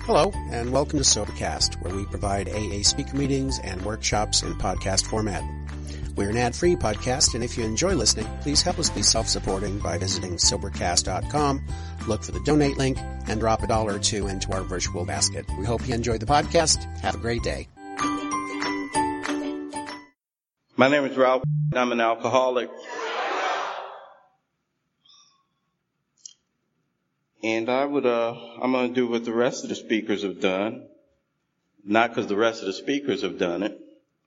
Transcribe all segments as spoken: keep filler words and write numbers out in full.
Hello, and welcome to Sobercast, where we provide A A speaker meetings and workshops in podcast format. We're an ad-free podcast, and if you enjoy listening, please help us be self-supporting by visiting Sobercast dot com, look for the donate link, and drop a dollar or two into our virtual basket. We hope you enjoy the podcast. Have a great day. My name is Ralph. I'm an alcoholic. And I would, uh, I'm going to do what the rest of the speakers have done. Not because the rest of the speakers have done it,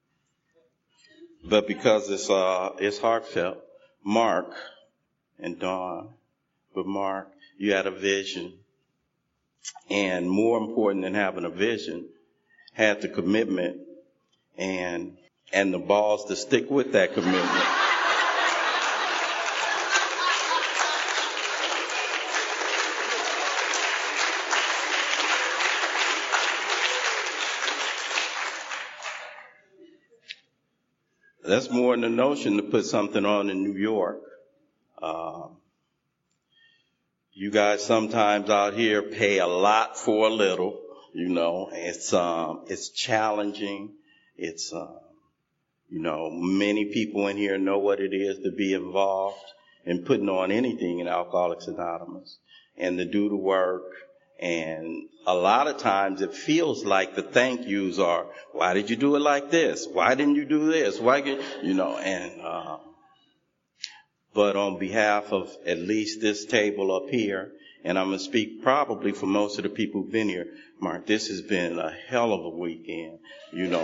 but because it's, uh, it's heartfelt. Mark and Dawn, but Mark, you had a vision. And more important than having a vision, had the commitment and, and the balls to stick with that commitment. That's more than the notion to put something on in New York. Um, you guys sometimes out here pay a lot for a little, you know. It's um, it's challenging. It's um, you know, many people in here know what it is to be involved in putting on anything in Alcoholics Anonymous and to do the work. And a lot of times it feels like the thank yous are, why did you do it like this? Why didn't you do this? Why, did, you know, and, uh, but on behalf of at least this table up here, and I'm going to speak probably for most of the people who've been here, Mark, this has been a hell of a weekend, you know.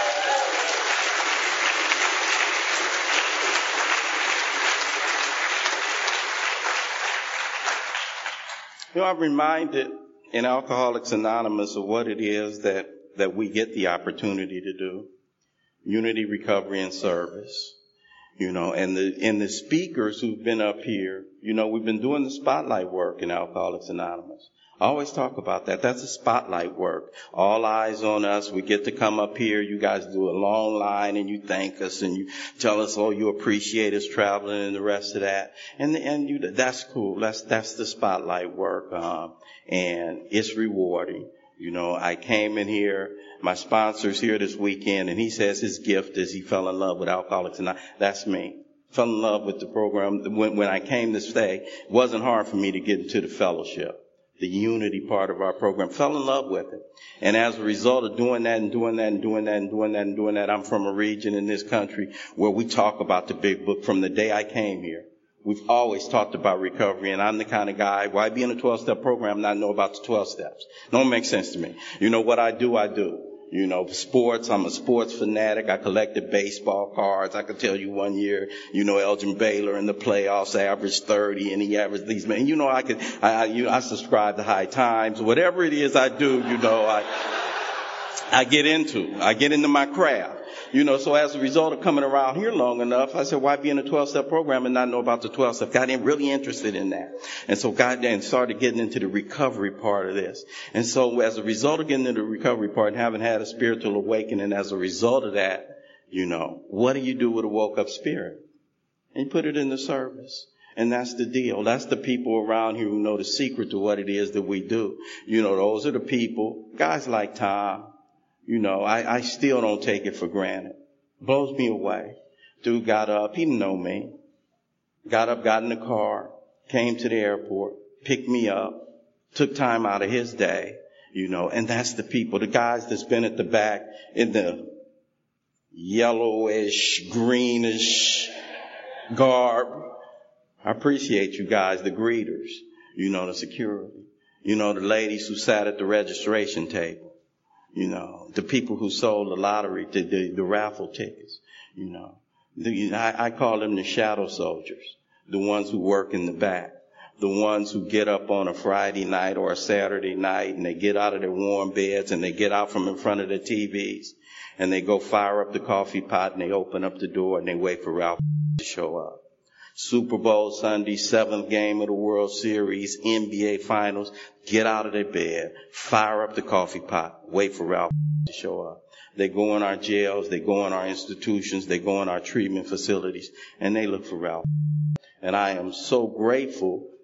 You know, I'm reminded in Alcoholics Anonymous of what it is that, that we get the opportunity to do. Unity, recovery, and service. You know, and the, and the speakers who've been up here, you know, we've been doing the spotlight work in Alcoholics Anonymous. I always talk about that. That's a spotlight work. All eyes on us. We get to come up here. You guys do a long line and you thank us and you tell us, oh, you appreciate us traveling and the rest of that. And, and you, that's cool. That's, that's the spotlight work. Um, and it's rewarding. You know, I came in here, my sponsor's here this weekend, and he says his gift is he fell in love with Alcoholics Anonymous. That's me. Fell in love with the program. When, when I came to stay, it wasn't hard for me to get into the fellowship. The unity part of our program, fell in love with it. And as a result of doing that and doing that and doing that and doing that and doing that, I'm from a region in this country where we talk about the big book from the day I came here. We've always talked about recovery, and I'm the kind of guy, why be in a twelve-step program and not know about the twelve steps? Don't make sense to me. You know, what I do, I do. You know, sports, I'm a sports fanatic. I collected baseball cards. I could tell you one year, you know, Elgin Baylor in the playoffs averaged thirty and he averaged these men. You know, I could, I, you know, I subscribe to High Times. Whatever it is I do, you know, I, I get into, I get into my craft. You know, so as a result of coming around here long enough, I said, why be in a twelve-step program and not know about the twelve steps? Got in really interested in that. And so got then started getting into the recovery part of this. And so as a result of getting into the recovery part and having had a spiritual awakening, as a result of that, you know, what do you do with a woke up spirit? And you put it in the service. And that's the deal. That's the people around here who know the secret to what it is that we do. You know, those are the people, guys like Tom. You know, I, I still don't take it for granted. Blows me away. Dude got up. He didn't know me. Got up, got in the car, came to the airport, picked me up, took time out of his day, you know, and that's the people, the guys that's been at the back in the yellowish, greenish garb. I appreciate you guys, the greeters, you know, the security, you know, the ladies who sat at the registration table. You know, the people who sold the lottery, the, the, the raffle tickets, you know. The, I, I call them the shadow soldiers, the ones who work in the back, the ones who get up on a Friday night or a Saturday night and they get out of their warm beds and they get out from in front of the T Vs and they go fire up the coffee pot and they open up the door and they wait for Ralph to show up. Super Bowl Sunday, seventh game of the World Series, N B A Finals, get out of their bed, fire up the coffee pot, wait for Ralph to show up. They go in our jails, they go in our institutions, they go in our treatment facilities, and they look for Ralph. And I am so grateful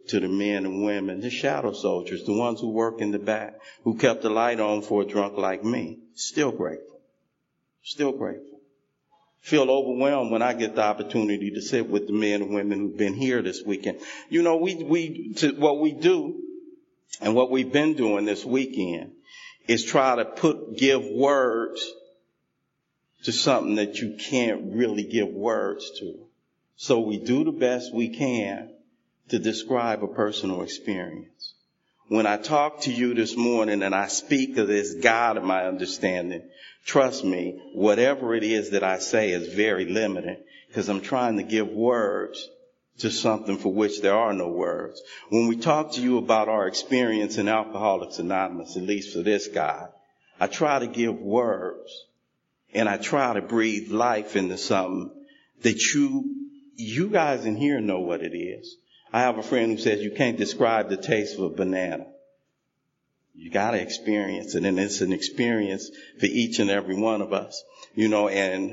to the men and women, the shadow soldiers, the ones who work in the back, who kept the light on for a drunk like me. Still grateful. Still grateful. Feel overwhelmed when I get the opportunity to sit with the men and women who've been here this weekend. You know, we, we, to, what we do and what we've been doing this weekend is try to put, give words to something that you can't really give words to. So we do the best we can to describe a personal experience. When I talk to you this morning and I speak of this God of my understanding, trust me, whatever it is that I say is very limited because I'm trying to give words to something for which there are no words. When we talk to you about our experience in Alcoholics Anonymous, at least for this guy, I try to give words and I try to breathe life into something that you, you guys in here know what it is. I have a friend who says you can't describe the taste of a banana. You got to experience it, and it's an experience for each and every one of us. You know, and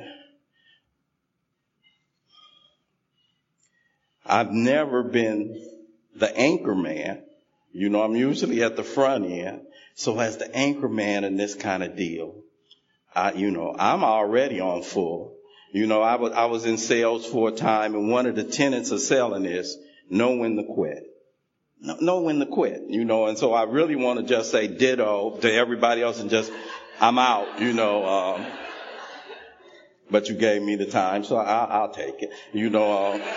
I've never been the anchor man. You know, I'm usually at the front end. So as the anchor man in this kind of deal, I, you know, I'm already on full. You know, I was, I was in sales for a time, and one of the tenets of selling is know when to quit. Know when to quit, you know, and so I really want to just say ditto to everybody else and just, I'm out, you know, um, but you gave me the time, so I, I'll take it, you know. Um,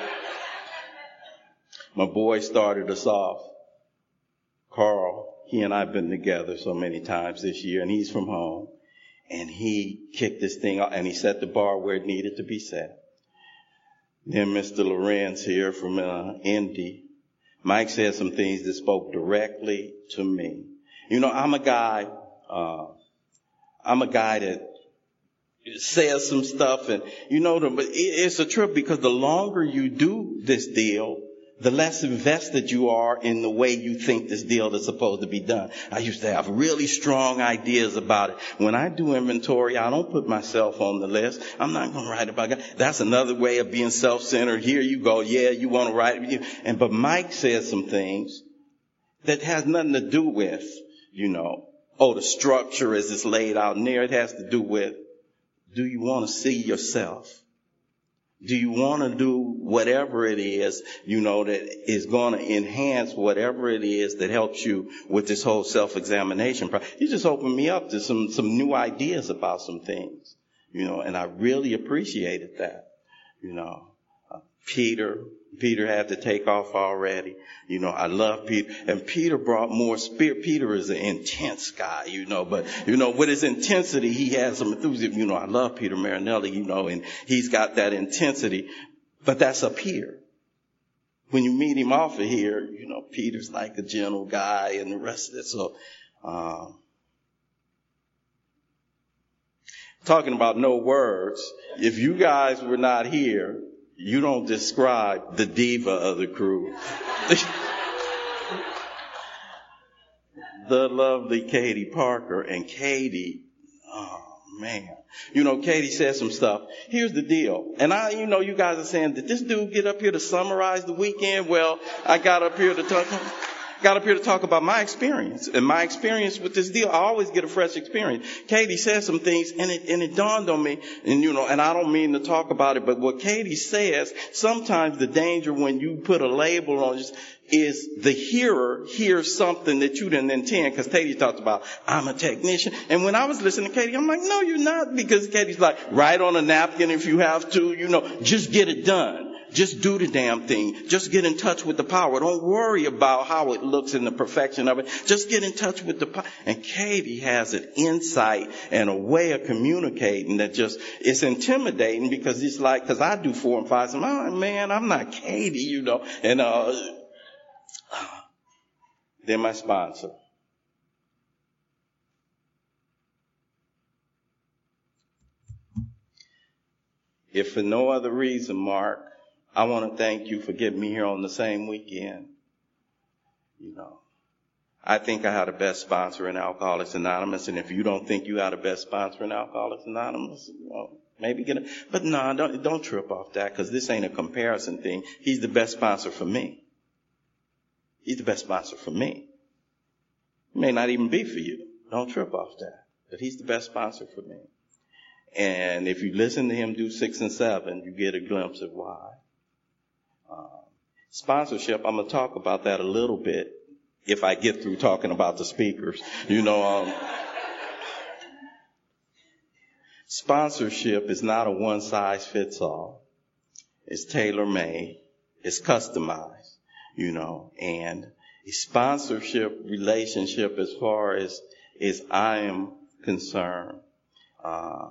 my boy started us off, Carl. He and I have been together so many times this year, and he's from home, and he kicked this thing out, and he set the bar where it needed to be set. Then Mister Lorenz here from uh, Indy, Mike said some things that spoke directly to me. You know, I'm a guy, uh, I'm a guy that says some stuff, and you know, the, but it, it's a trip because the longer you do this deal, the less invested you are in the way you think this deal is supposed to be done. I used to have really strong ideas about it. When I do inventory, I don't put myself on the list. I'm not going to write about it. That's another way of being self-centered. Here you go. Yeah, you want to write it. And, but Mike said some things that has nothing to do with, you know, oh, the structure as it's laid out in there. It has to do with, do you want to see yourself? Do you want to do whatever it is, you know, that is going to enhance whatever it is that helps you with this whole self-examination process? You just opened me up to some, some new ideas about some things, you know, and I really appreciated that, you know. Uh, Peter, Peter had to take off already. You know, I love Peter. And Peter brought more spirit. Peter is an intense guy, you know, but, you know, with his intensity, he has some enthusiasm. You know, I love Peter Marinelli, you know, and he's got that intensity. But that's up here. When you meet him off of here, you know, Peter's like a gentle guy and the rest of it. So, um, talking about no words, if you guys were not here, you don't describe the diva of the crew. The lovely Katie Parker. And Katie, oh man. You know, Katie said some stuff. Here's the deal. And I, you know, you guys are saying, did this dude get up here to summarize the weekend? Well, I got up here to talk, got up here to talk about my experience. And my experience with this deal, I always get a fresh experience. Katie said some things, and it, and it dawned on me, and you know, and I don't mean to talk about it, but what Katie says, sometimes the danger when you put a label on it is the hearer hears something that you didn't intend, because Katie talked about, I'm a technician. And when I was listening to Katie, I'm like, no, you're not, because Katie's like, write on a napkin if you have to, you know, just get it done. Just do the damn thing. Just get in touch with the power. Don't worry about how it looks and the perfection of it. Just get in touch with the power. And Katie has an insight and a way of communicating that just, it's intimidating, because it's like, because I do four and five, so oh, man, I'm not Katie, you know. And uh, then my sponsor. If for no other reason, Mark, I want to thank you for getting me here on the same weekend. You know, I think I had the best sponsor in Alcoholics Anonymous, and if you don't think you had the best sponsor in Alcoholics Anonymous, well, maybe get a, but no, don't, don't trip off that, because this ain't a comparison thing. He's the best sponsor for me. He's the best sponsor for me. He may not even be for you. Don't trip off that. But he's the best sponsor for me. And if you listen to him do six and seven, you get a glimpse of why. Um, sponsorship, I'm going to talk about that a little bit if I get through talking about the speakers. You know, um, sponsorship is not a one-size-fits-all. It's tailor-made. It's customized, you know. And a sponsorship relationship, as far as, as I am concerned, uh,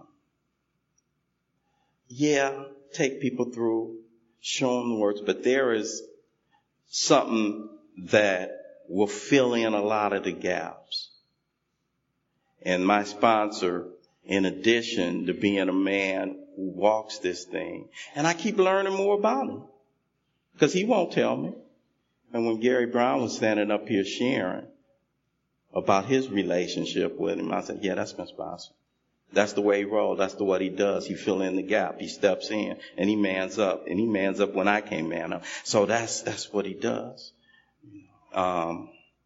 yeah, take people through, show them the words, but there is something that will fill in a lot of the gaps. And my sponsor, in addition to being a man who walks this thing, and I keep learning more about him, because he won't tell me. And when Gary Brown was standing up here sharing about his relationship with him, I said, yeah, that's my sponsor. That's the way he rolls. That's the what he does. He fill in the gap. He steps in and he mans up. And he mans up when I can't man up. So that's that's what he does. Um,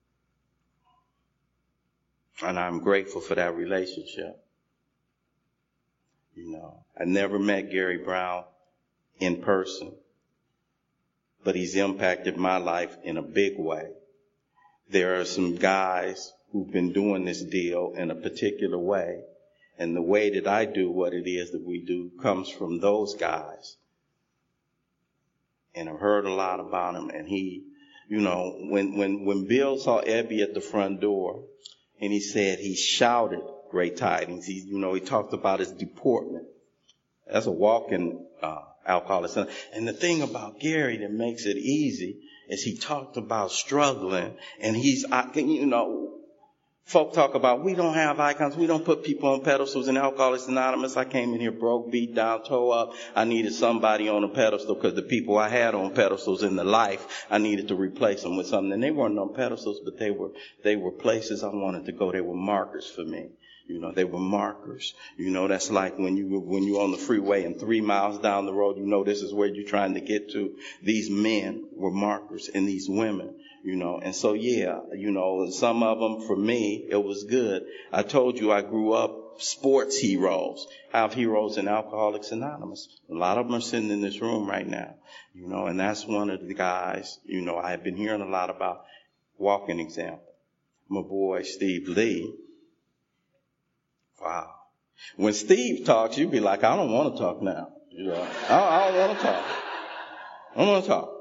and I'm grateful for that relationship. You know, I never met Gary Brown in person, but he's impacted my life in a big way. There are some guys who've been doing this deal in a particular way. And the way that I do what it is that we do comes from those guys. And I've heard a lot about him. And he, you know, when, when, when Bill saw Ebby at the front door and he said he shouted great tidings, he, you know, he talked about his deportment. That's a walking, uh, alcoholic. And the thing about Gary that makes it easy is he talked about struggling, and he's, you know, folk talk about, we don't have icons. We don't put people on pedestals in Alcoholics Anonymous. I came in here broke, beat down, toe up. I needed somebody on a pedestal because the people I had on pedestals in the life, I needed to replace them with something. And they weren't on pedestals, but they were, they were places I wanted to go. They were markers for me. You know, they were markers. You know, that's like when you, when you're on the freeway and three miles down the road, you know, this is where you're trying to get to. These men were markers, and these women. You know, and so, yeah, you know, some of them, for me, it was good. I told you I grew up sports heroes. I have heroes in Alcoholics Anonymous. A lot of them are sitting in this room right now, you know, and that's one of the guys, you know, I have been hearing a lot about. Walking example. My boy, Steve Lee. Wow. When Steve talks, you'd be like, I don't want to talk now. You know, I, I don't want to talk. I don't want to talk.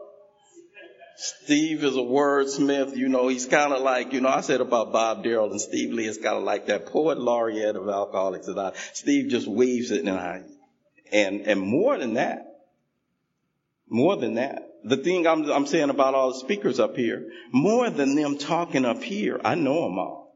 Steve is a wordsmith, you know, he's kind of like, you know, I said about Bob Darrell, and Steve Lee is kind of like that poet laureate of Alcoholics Anonymous. Steve just weaves it, and I, and, and more than that, more than that, the thing I'm, I'm saying about all the speakers up here, more than them talking up here, I know them all.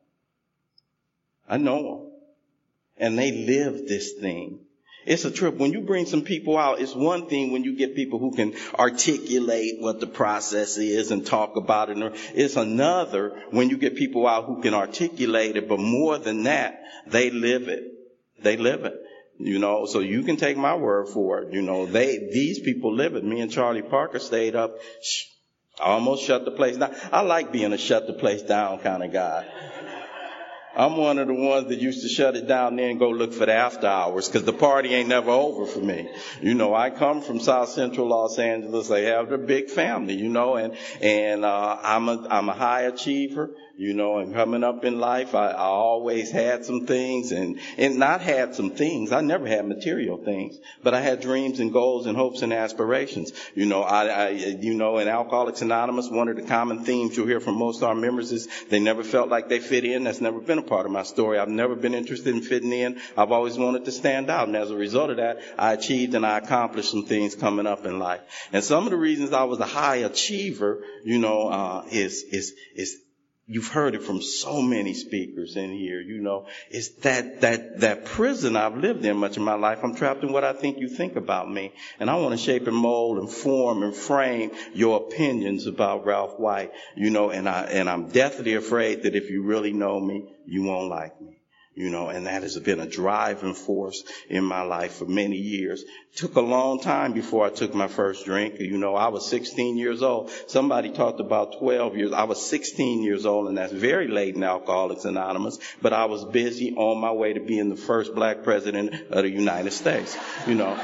I know them. And they live this thing. It's a trip. When you bring some people out, it's one thing when you get people who can articulate what the process is and talk about it. It's another when you get people out who can articulate it, but more than that, they live it. They live it. You know, so you can take my word for it. You know, they, these people live it. Me and Charlie Parker stayed up, sh- almost shut the place down. I like being a shut the place down kind of guy. I'm one of the ones that used to shut it down there and go look for the after hours because the party ain't never over for me. You know, I come from South Central Los Angeles. I have a big family, you know, and, and, uh, I'm a, I'm a high achiever. You know, and coming up in life, I, I always had some things and, and not had some things. I never had material things, but I had dreams and goals and hopes and aspirations. You know, I, I, you know, in Alcoholics Anonymous, one of the common themes you'll hear from most of our members is they never felt like they fit in. That's never been a part of my story. I've never been interested in fitting in. I've always wanted to stand out. And as a result of that, I achieved and I accomplished some things coming up in life. And some of the reasons I was a high achiever, you know, uh, is, is, is, you've heard it from so many speakers in here, you know. It's that, that, that prison I've lived in much of my life. I'm trapped in what I think you think about me. And I want to shape and mold and form and frame your opinions about Ralph White, you know, and I, and I'm deathly afraid that if you really know me, you won't like me. You know, and that has been a driving force in my life for many years. Took a long time before I took my first drink. You know, I was sixteen years old. Somebody talked about twelve years. I was sixteen years old, and that's very late in Alcoholics Anonymous. But I was busy on my way to being the first black president of the United States. You know.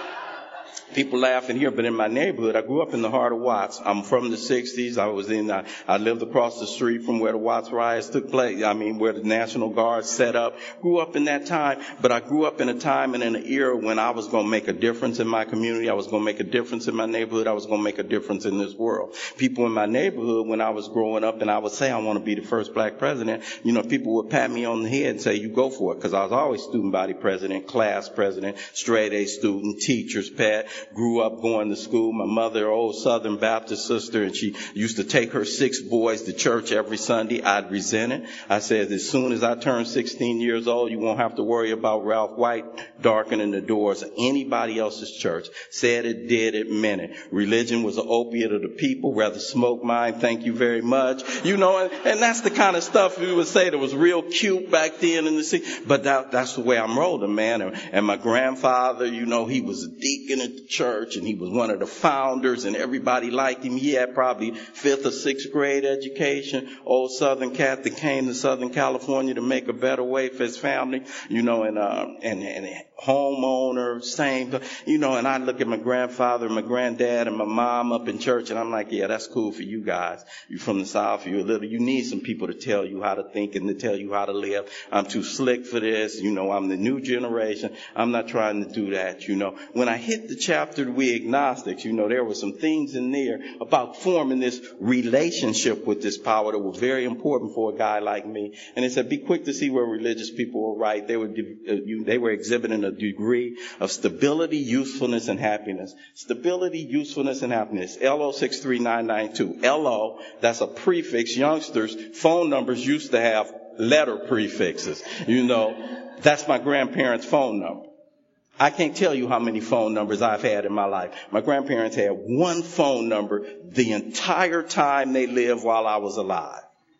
People laughing here, but in my neighborhood, I grew up in the heart of Watts. I'm from the sixties. I was in, I, I lived across the street from where the Watts riots took place. I mean, where the National Guard set up. Grew up in that time, but I grew up in a time and in an era when I was going to make a difference in my community. I was going to make a difference in my neighborhood. I was going to make a difference in this world. People in my neighborhood, when I was growing up and I would say I want to be the first black president, you know, people would pat me on the head and say, you go for it. Because I was always student body president, class president, straight A student, teacher's pet. Grew up going to school. My mother, old Southern Baptist sister, and she used to take her six boys to church every Sunday. I'd resent it. I said, as soon as I turn sixteen years old, you won't have to worry about Ralph White darkening the doors of anybody else's church. Said it, did it, meant it. Religion was an opiate of the people. Rather smoke mine, thank you very much. You know, and, and that's the kind of stuff we would say that was real cute back then in the city. But that, that's the way I'm rolling, man. And, and my grandfather, you know, he was a deacon at the church, and he was one of the founders, and everybody liked him. He had probably fifth or sixth grade education. Old Southern cat that came to Southern California to make a better way for his family, you know, and uh, and and homeowner, same, you know. And I look at my grandfather, and my granddad, and my mom up in church, and I'm like, yeah, that's cool for you guys. You're from the South. You're a little. You need some people to tell you how to think and to tell you how to live. I'm too slick for this. You know, I'm the new generation. I'm not trying to do that. You know, when I hit the chapter We Agnostics, you know, there were some things in there about forming this relationship with this power that were very important for a guy like me. And it said, be quick to see where religious people were right. They were, they were exhibiting a degree of stability, usefulness, and happiness. Stability, usefulness, and happiness. L O six three nine nine two. L O, that's a prefix. Youngsters, phone numbers used to have letter prefixes. You know, that's my grandparents' phone number. I can't tell you how many phone numbers I've had in my life. My grandparents had one phone number the entire time they lived while I was alive.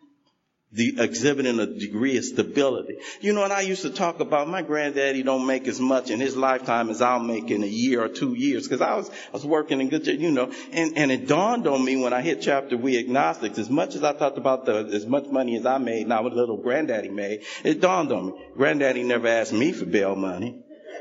The exhibiting a degree of stability. You know, and I used to talk about my granddaddy don't make as much in his lifetime as I'll make in a year or two years. Because I was I was working in good, you know, and, and it dawned on me when I hit chapter We Agnostics, as much as I talked about the as much money as I made, now what little granddaddy made, it dawned on me. Granddaddy never asked me for bail money.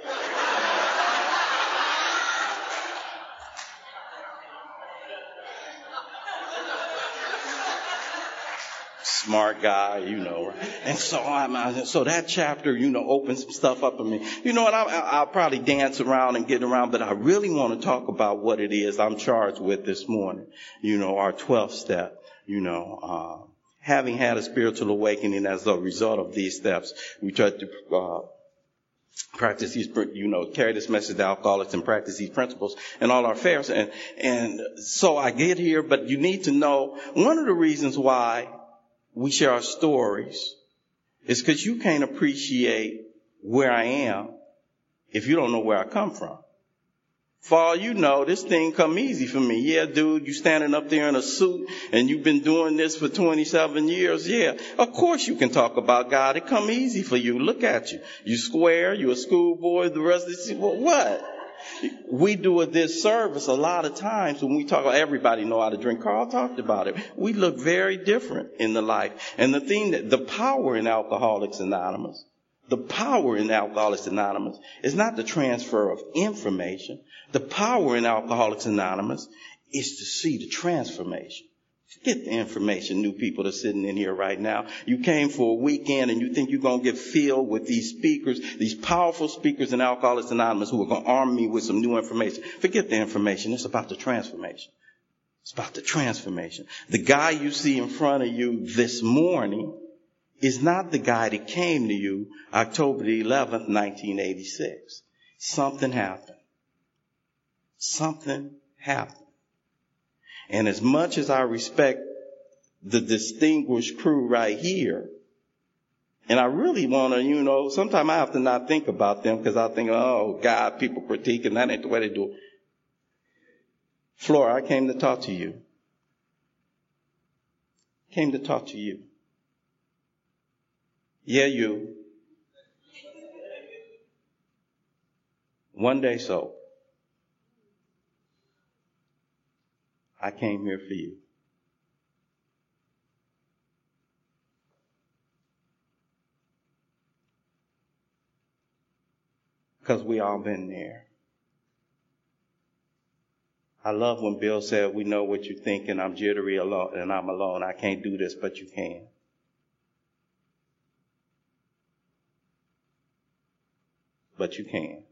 Smart guy, you know. And so I'm, so that chapter, you know, opens some stuff up in me. You know, and I'll, I'll probably dance around and get around, but I really want to talk about what it is I'm charged with this morning. You know, our twelfth step, you know, uh, having had a spiritual awakening as a result of these steps, we try to, uh, practice these, you know, carry this message to alcoholics and practice these principles in all our affairs. And, and so I get here, but you need to know one of the reasons why we share our stories is because you can't appreciate where I am if you don't know where I come from. For all you know, this thing come easy for me. Yeah, dude, you standing up there in a suit and you've been doing this for twenty-seven years. Yeah, of course you can talk about God. It come easy for you. Look at you. You square, you a schoolboy, the rest of the, well, what? We do a disservice a lot of times when we talk about everybody know how to drink. Carl talked about it. We look very different in the life. And the thing that the power in Alcoholics Anonymous, the power in Alcoholics Anonymous is not the transfer of information. The power in Alcoholics Anonymous is to see the transformation. Forget the information, new people that's sitting in here right now. You came for a weekend and you think you're going to get filled with these speakers, these powerful speakers in Alcoholics Anonymous who are going to arm me with some new information. Forget the information. It's about the transformation. It's about the transformation. The guy you see in front of you this morning is not the guy that came to you October the eleventh, nineteen eighty-six. Something happened. Something happened. And as much as I respect the distinguished crew right here, and I really want to, you know, sometimes I have to not think about them because I think, oh, God, people critiquing, that ain't the way they do it. Flora, I came to talk to you. Came to talk to you. Yeah, you. one day sober. I came here for you. Because we all been there. I love when Bill said, we know what you're thinking. I'm jittery alone and I'm alone. I can't do this, but you can. But you can.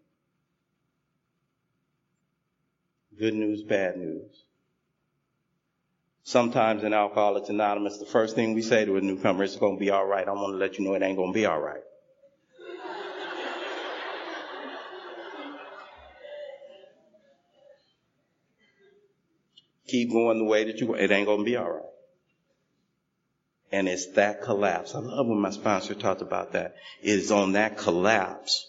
Good news, bad news. Sometimes in Alcoholics Anonymous, the first thing we say to a newcomer is, it's going to be all right. I want to let you know it ain't going to be all right. Keep going the way that you want. It ain't going to be all right. And it's that collapse. I love when my sponsor talked about that. It is on that collapse.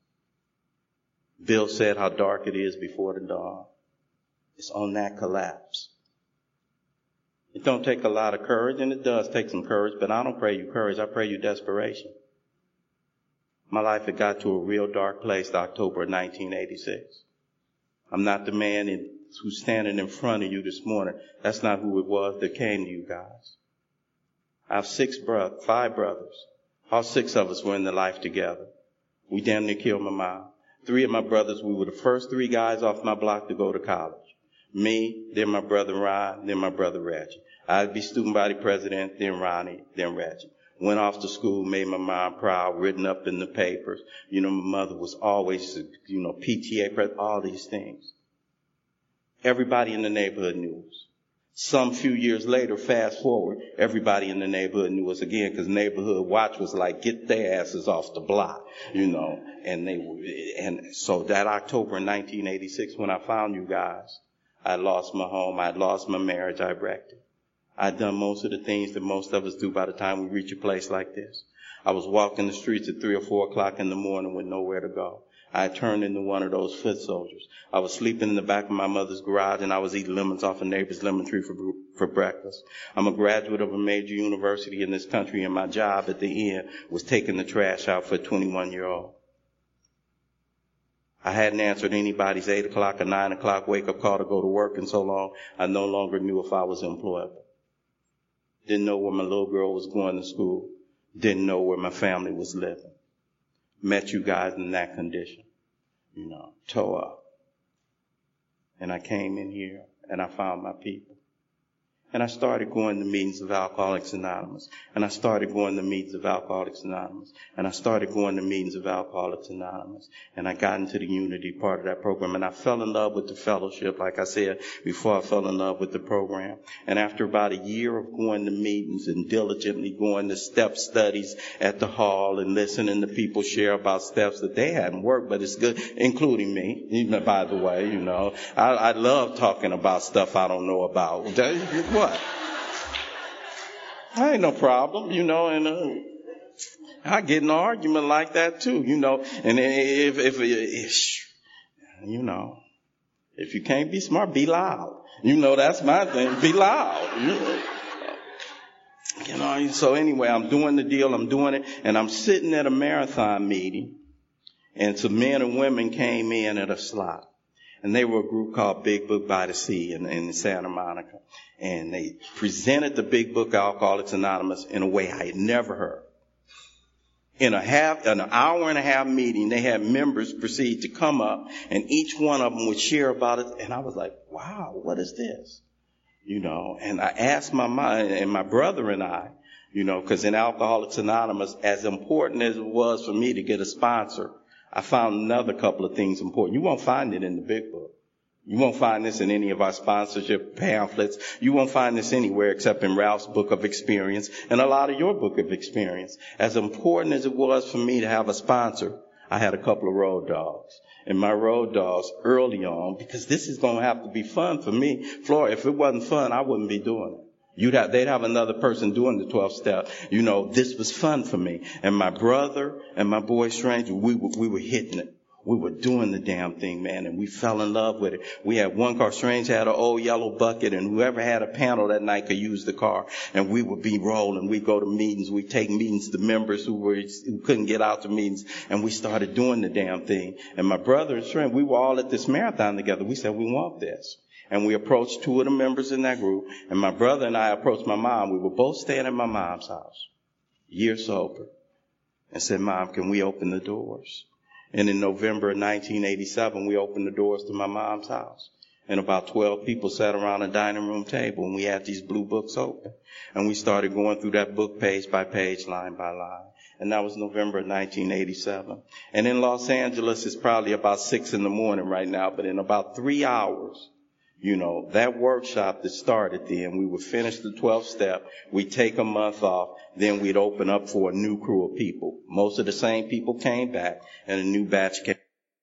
Bill said how dark it is before the dawn. It's on that collapse. It don't take a lot of courage, and it does take some courage, but I don't pray you courage. I pray you desperation. My life had got to a real dark place October of nineteen eighty-six. I'm not the man in, who's standing in front of you this morning. That's not who it was that came to you guys. I have six brothers, five brothers. All six of us were in the life together. We damn near killed my mom. Three of my brothers, we were the first three guys off my block to go to college. Me, then my brother Ron, then my brother Reggie. I'd be student body president, then Ronnie, then Reggie. Went off to school, made my mom proud, written up in the papers. You know, my mother was always, you know, P T A president, all these things. Everybody in the neighborhood knew us. Some few years later, fast forward, everybody in the neighborhood knew us again, because neighborhood watch was like, get their asses off the block, you know. And they were, and so that October in nineteen eighty-six, when I found you guys, I lost my home, I'd lost my marriage, I wrecked it. I'd done most of the things that most of us do by the time we reach a place like this. I was walking the streets at three or four o'clock in the morning with nowhere to go. I turned into one of those foot soldiers. I was sleeping in the back of my mother's garage, and I was eating lemons off a neighbor's lemon tree for, for breakfast. I'm a graduate of a major university in this country, and my job at the end was taking the trash out for a twenty-one-year-old. I hadn't answered anybody's eight o'clock or nine o'clock wake-up call to go to work in so long, I no longer knew if I was employable. Didn't know where my little girl was going to school. Didn't know where my family was living. Met you guys in that condition, you know, toe up. And I came in here and I found my people. And I started going to meetings of Alcoholics Anonymous. And I started going to meetings of Alcoholics Anonymous. And I started going to meetings of Alcoholics Anonymous. And I got into the unity part of that program. And I fell in love with the fellowship, like I said, before I fell in love with the program. And after about a year of going to meetings and diligently going to step studies at the hall and listening to people share about steps that they hadn't worked, but it's good, including me, even by the way, you know. I, I love talking about stuff I don't know about. What? I ain't no problem, you know, and uh, I get in an argument like that too, you know, and if, if, if, you know, if you can't be smart, be loud. You know, that's my thing, be loud, you know. You know, so anyway, I'm doing the deal, I'm doing it, and I'm sitting at a marathon meeting, and some men and women came in at a slot. And they were a group called Big Book by the Sea in, in Santa Monica. And they presented the Big Book Alcoholics Anonymous in a way I had never heard. In a half, an hour and a half meeting, they had members proceed to come up, and each one of them would share about it. And I was like, wow, what is this? You know, and I asked my mom and my brother and I, you know, because in Alcoholics Anonymous, as important as it was for me to get a sponsor, I found another couple of things important. You won't find it in the Big Book. You won't find this in any of our sponsorship pamphlets. You won't find this anywhere except in Ralph's Book of Experience and a lot of your Book of Experience. As important as it was for me to have a sponsor, I had a couple of road dogs. And my road dogs early on, because this is going to have to be fun for me. Flora, if it wasn't fun, I wouldn't be doing it. You'd have, they'd have another person doing the twelve step. You know, this was fun for me. And my brother and my boy Stranger, we, we were hitting it. We were doing the damn thing, man, and we fell in love with it. We had one car. Strange had an old yellow bucket, and whoever had a panel that night could use the car. And we would be rolling. We'd go to meetings. We'd take meetings to members who were who couldn't get out to meetings, and we started doing the damn thing. And my brother and Strange, we were all at this marathon together. We said, we want this. And we approached two of the members in that group, and my brother and I approached my mom. We were both staying at my mom's house, years sober, and said, Mom, can we open the doors? And in November of nineteen eighty-seven, we opened the doors to my mom's house. And about twelve people sat around a dining room table, and we had these blue books open. And we started going through that book page by page, line by line. And that was November of nineteen eighty-seven. And in Los Angeles, it's probably about six in the morning right now, but in about three hours, you know, that workshop that started then, we would finish the twelfth step, we'd take a month off, then we'd open up for a new crew of people. Most of the same people came back, and a new batch came.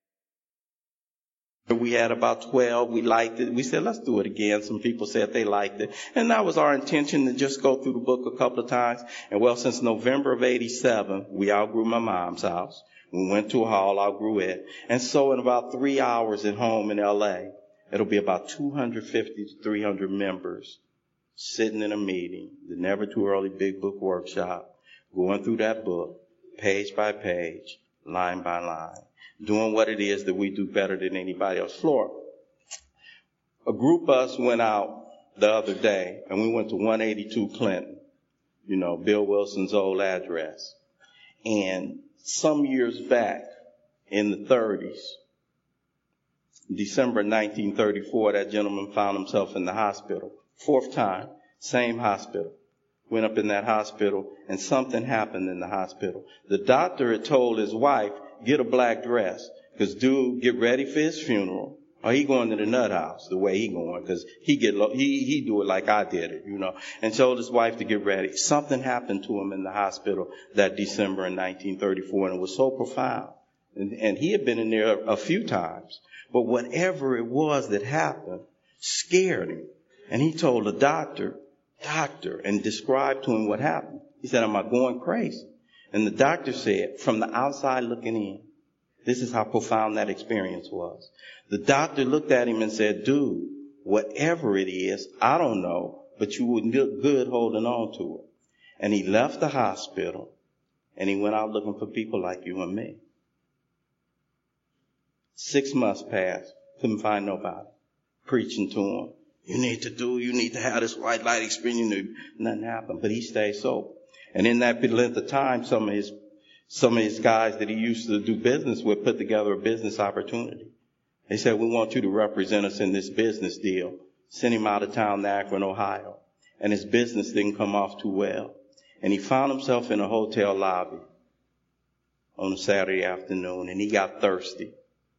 We had about twelve. We liked it. We said, let's do it again. Some people said they liked it. And that was our intention, to just go through the book a couple of times. And well, since November of eighty-seven, we outgrew my mom's house. We went to a hall, outgrew it. And so in about three hours at home in L A, it'll be about two hundred fifty to three hundred members sitting in a meeting, the Never Too Early Big Book Workshop, going through that book, page by page, line by line, doing what it is that we do better than anybody else. Flora, a group of us went out the other day, and we went to one eighty-two Clinton, you know, Bill Wilson's old address. And some years back, in the thirties, December nineteen thirty-four, that gentleman found himself in the hospital. Fourth time, same hospital. Went up in that hospital, and something happened in the hospital. The doctor had told his wife, get a black dress, because dude, get ready for his funeral, or he going to the nut house the way he going, because he get lo- he he do it like I did it, you know. And told his wife to get ready. Something happened to him in the hospital that December in nineteen thirty-four, and it was so profound. And, and he had been in there a, a few times. But whatever it was that happened scared him. And he told the doctor, doctor, and described to him what happened. He said, am I going crazy? And the doctor said, from the outside looking in, this is how profound that experience was. The doctor looked at him and said, dude, whatever it is, I don't know, but you would look good holding on to it. And he left the hospital, and he went out looking for people like you and me. Six months passed, couldn't find nobody. Preaching to him, you need to do, you need to have this white light experience. You know, nothing happened, but he stayed sober. And in that length of time, some of his, some of his guys that he used to do business with put together a business opportunity. They said, we want you to represent us in this business deal. Sent him out of town to Akron, Ohio. And his business didn't come off too well. And he found himself in a hotel lobby on a Saturday afternoon, and he got thirsty.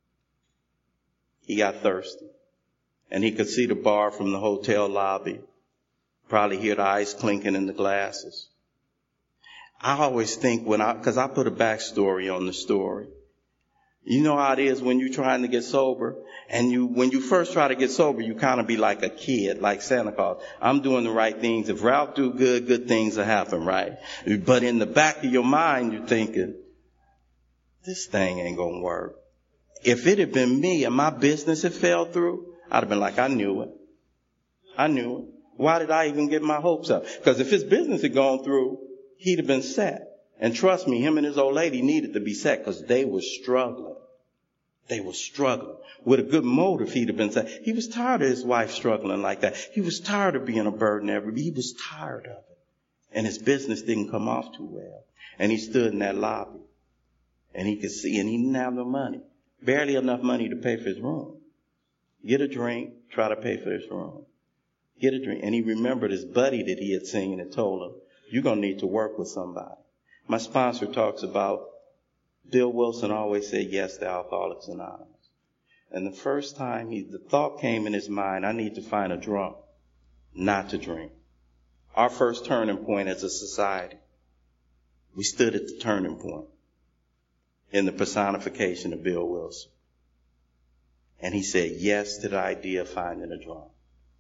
He got thirsty. And he could see the bar from the hotel lobby. Probably hear the ice clinking in the glasses. I always think when I, cause I put a backstory on the story. You know how it is when you're trying to get sober, and you, when you first try to get sober, you kind of be like a kid, like Santa Claus. I'm doing the right things. If Ralph do good, good things will happen, right? But in the back of your mind, you're thinking, this thing ain't gonna work. If it had been me and my business had fell through, I'd have been like, I knew it. I knew it. Why did I even get my hopes up? Because if his business had gone through, he'd have been set. And trust me, him and his old lady needed to be set because they were struggling. They were struggling. With a good motive, he'd have been set. He was tired of his wife struggling like that. He was tired of being a burden every. He was tired of it. And his business didn't come off too well. And he stood in that lobby. And he could see, and he didn't have no money. Barely enough money to pay for his room. Get a drink, try to pay for his room. Get a drink. And he remembered his buddy that he had seen and told him, you're going to need to work with somebody. My sponsor talks about Bill Wilson always said yes to Alcoholics Anonymous. And the first time he, the thought came in his mind, I need to find a drunk not to drink. Our first turning point as a society. We stood at the turning point in the personification of Bill Wilson. And he said yes to the idea of finding a drunk.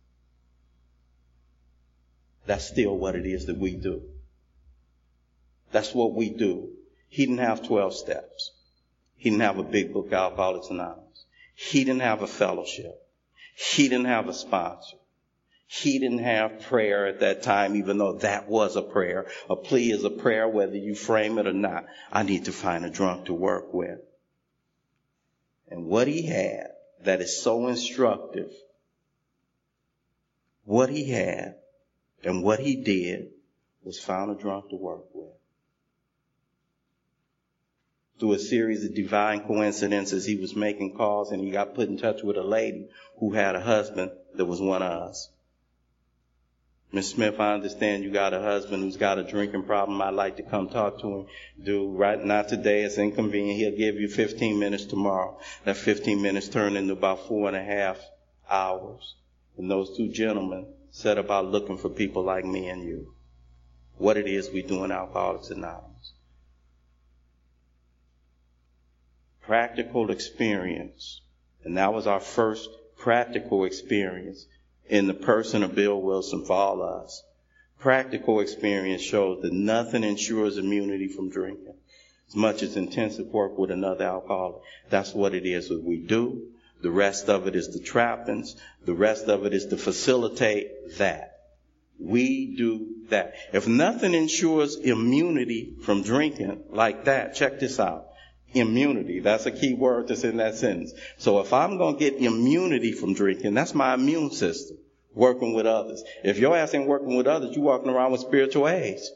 That's still what it is that we do. That's what we do. He didn't have twelve steps. He didn't have a big book, Alcoholics Anonymous. He didn't have a fellowship. He didn't have a sponsor. He didn't have prayer at that time, even though that was a prayer. A plea is a prayer, whether you frame it or not. I need to find a drunk to work with. And what he had that is so instructive, what he had and what he did was found a drunk to work with. Through a series of divine coincidences, he was making calls and he got put in touch with a lady who had a husband that was one of us. Miss Smith, I understand you got a husband who's got a drinking problem. I'd like to come talk to him. Do right, not today. It's inconvenient. He'll give you fifteen minutes tomorrow. That fifteen minutes turned into about four and a half hours. And those two gentlemen set about looking for people like me and you. What it is we do in Alcoholics Anonymous. Practical experience. And that was our first practical experience in the person of Bill Wilson for all of us. Practical experience shows that nothing ensures immunity from drinking as much as intensive work with another alcoholic. That's what it is that we do. The rest of it is the trappings. The rest of it is to facilitate that. We do that. If nothing ensures immunity from drinking like that, check this out. Immunity. That's a key word that's in that sentence. So if I'm going to get immunity from drinking, that's my immune system, working with others. If your ass ain't working with others, you're walking around with spiritual AIDS.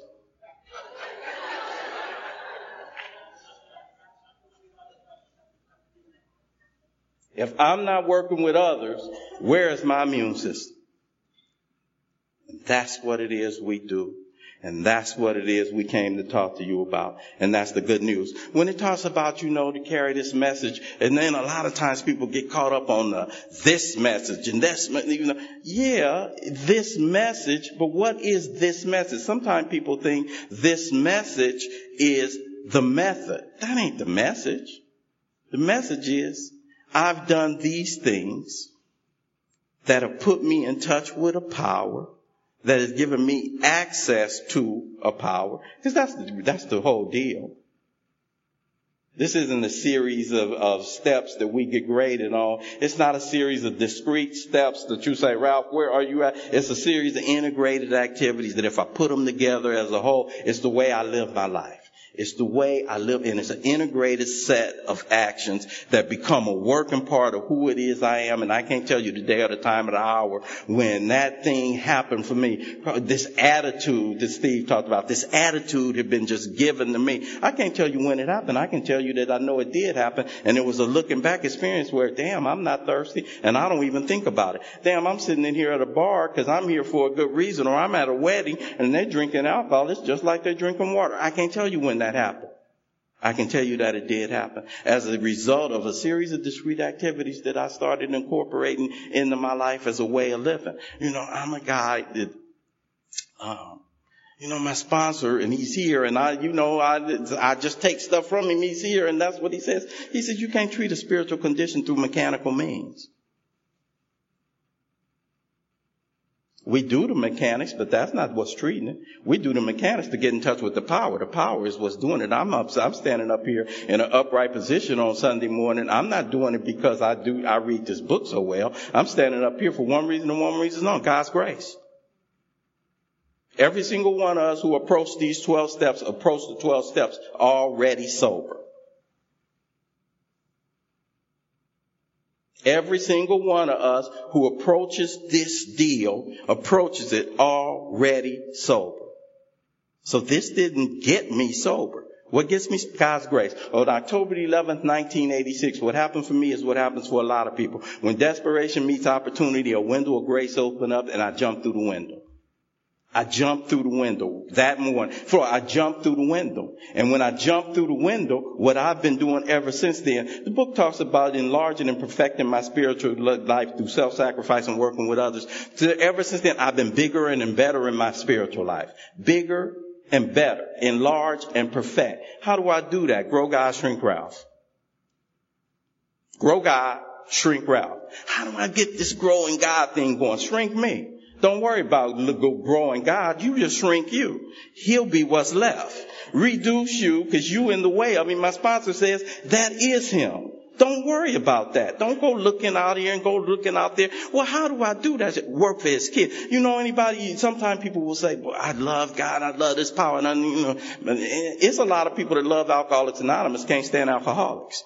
If I'm not working with others, where is my immune system? That's what it is we do. And that's what it is we came to talk to you about. And that's the good news. When it talks about, you know, to carry this message, and then a lot of times people get caught up on the, this message and this, you know, yeah, this message, but what is this message? Sometimes people think this message is the method. That ain't the message. The message is, I've done these things that have put me in touch with a power that has given me access to a power. Because that's the, that's the whole deal. This isn't a series of, of steps that we get graded on. It's not a series of discrete steps that you say, Ralph, where are you at? It's a series of integrated activities that if I put them together as a whole, it's the way I live my life. It's the way I live, and it's an integrated set of actions that become a working part of who it is I am. And I can't tell you the day or the time or the hour when that thing happened for me. This attitude that Steve talked about, this attitude had been just given to me. I can't tell you when it happened. I can tell you that I know it did happen, and it was a looking back experience where, damn, I'm not thirsty, and I don't even think about it. Damn, I'm sitting in here at a bar because I'm here for a good reason, or I'm at a wedding, and they're drinking alcohol. It's just like they're drinking water. I can't tell you when that happened. I can tell you that it did happen as a result of a series of discrete activities that I started incorporating into my life as a way of living. You know, I'm a guy that, um, you know, my sponsor, and he's here, and I, you know, I, I just take stuff from him. He's here, and that's what he says. He says, you can't treat a spiritual condition through mechanical means. We do the mechanics, but that's not what's treating it. We do the mechanics to get in touch with the power. The power is what's doing it. I'm up, I'm standing up here in an upright position on Sunday morning. I'm not doing it because I do, I read this book so well. I'm standing up here for one reason and one reason only, God's grace. Every single one of us who approach these twelve steps, approach the twelve steps already sober. Every single one of us who approaches this deal approaches it already sober. So this didn't get me sober. What gets me? God's grace. On October eleventh, nineteen eighty-six, what happened for me is what happens for a lot of people. When desperation meets opportunity, a window of grace opened up and I jumped through the window. I jumped through the window that morning. For I jumped through the window. And when I jumped through the window, what I've been doing ever since then, the book talks about enlarging and perfecting my spiritual life through self-sacrifice and working with others. So ever since then, I've been bigger and better in my spiritual life. Bigger and better. Enlarge and perfect. How do I do that? Grow God, shrink Ralph. Grow God, shrink Ralph. How do I get this growing God thing going? Shrink me. Don't worry about growing God. You just shrink you. He'll be what's left. Reduce you because you in the way. I mean, my sponsor says that is him. Don't worry about that. Don't go looking out here and go looking out there. Well, how do I do that? Work for his kid. You know, anybody, sometimes people will say, well, I love God. I love this power. And I, you know, it's a lot of people that love Alcoholics Anonymous can't stand alcoholics.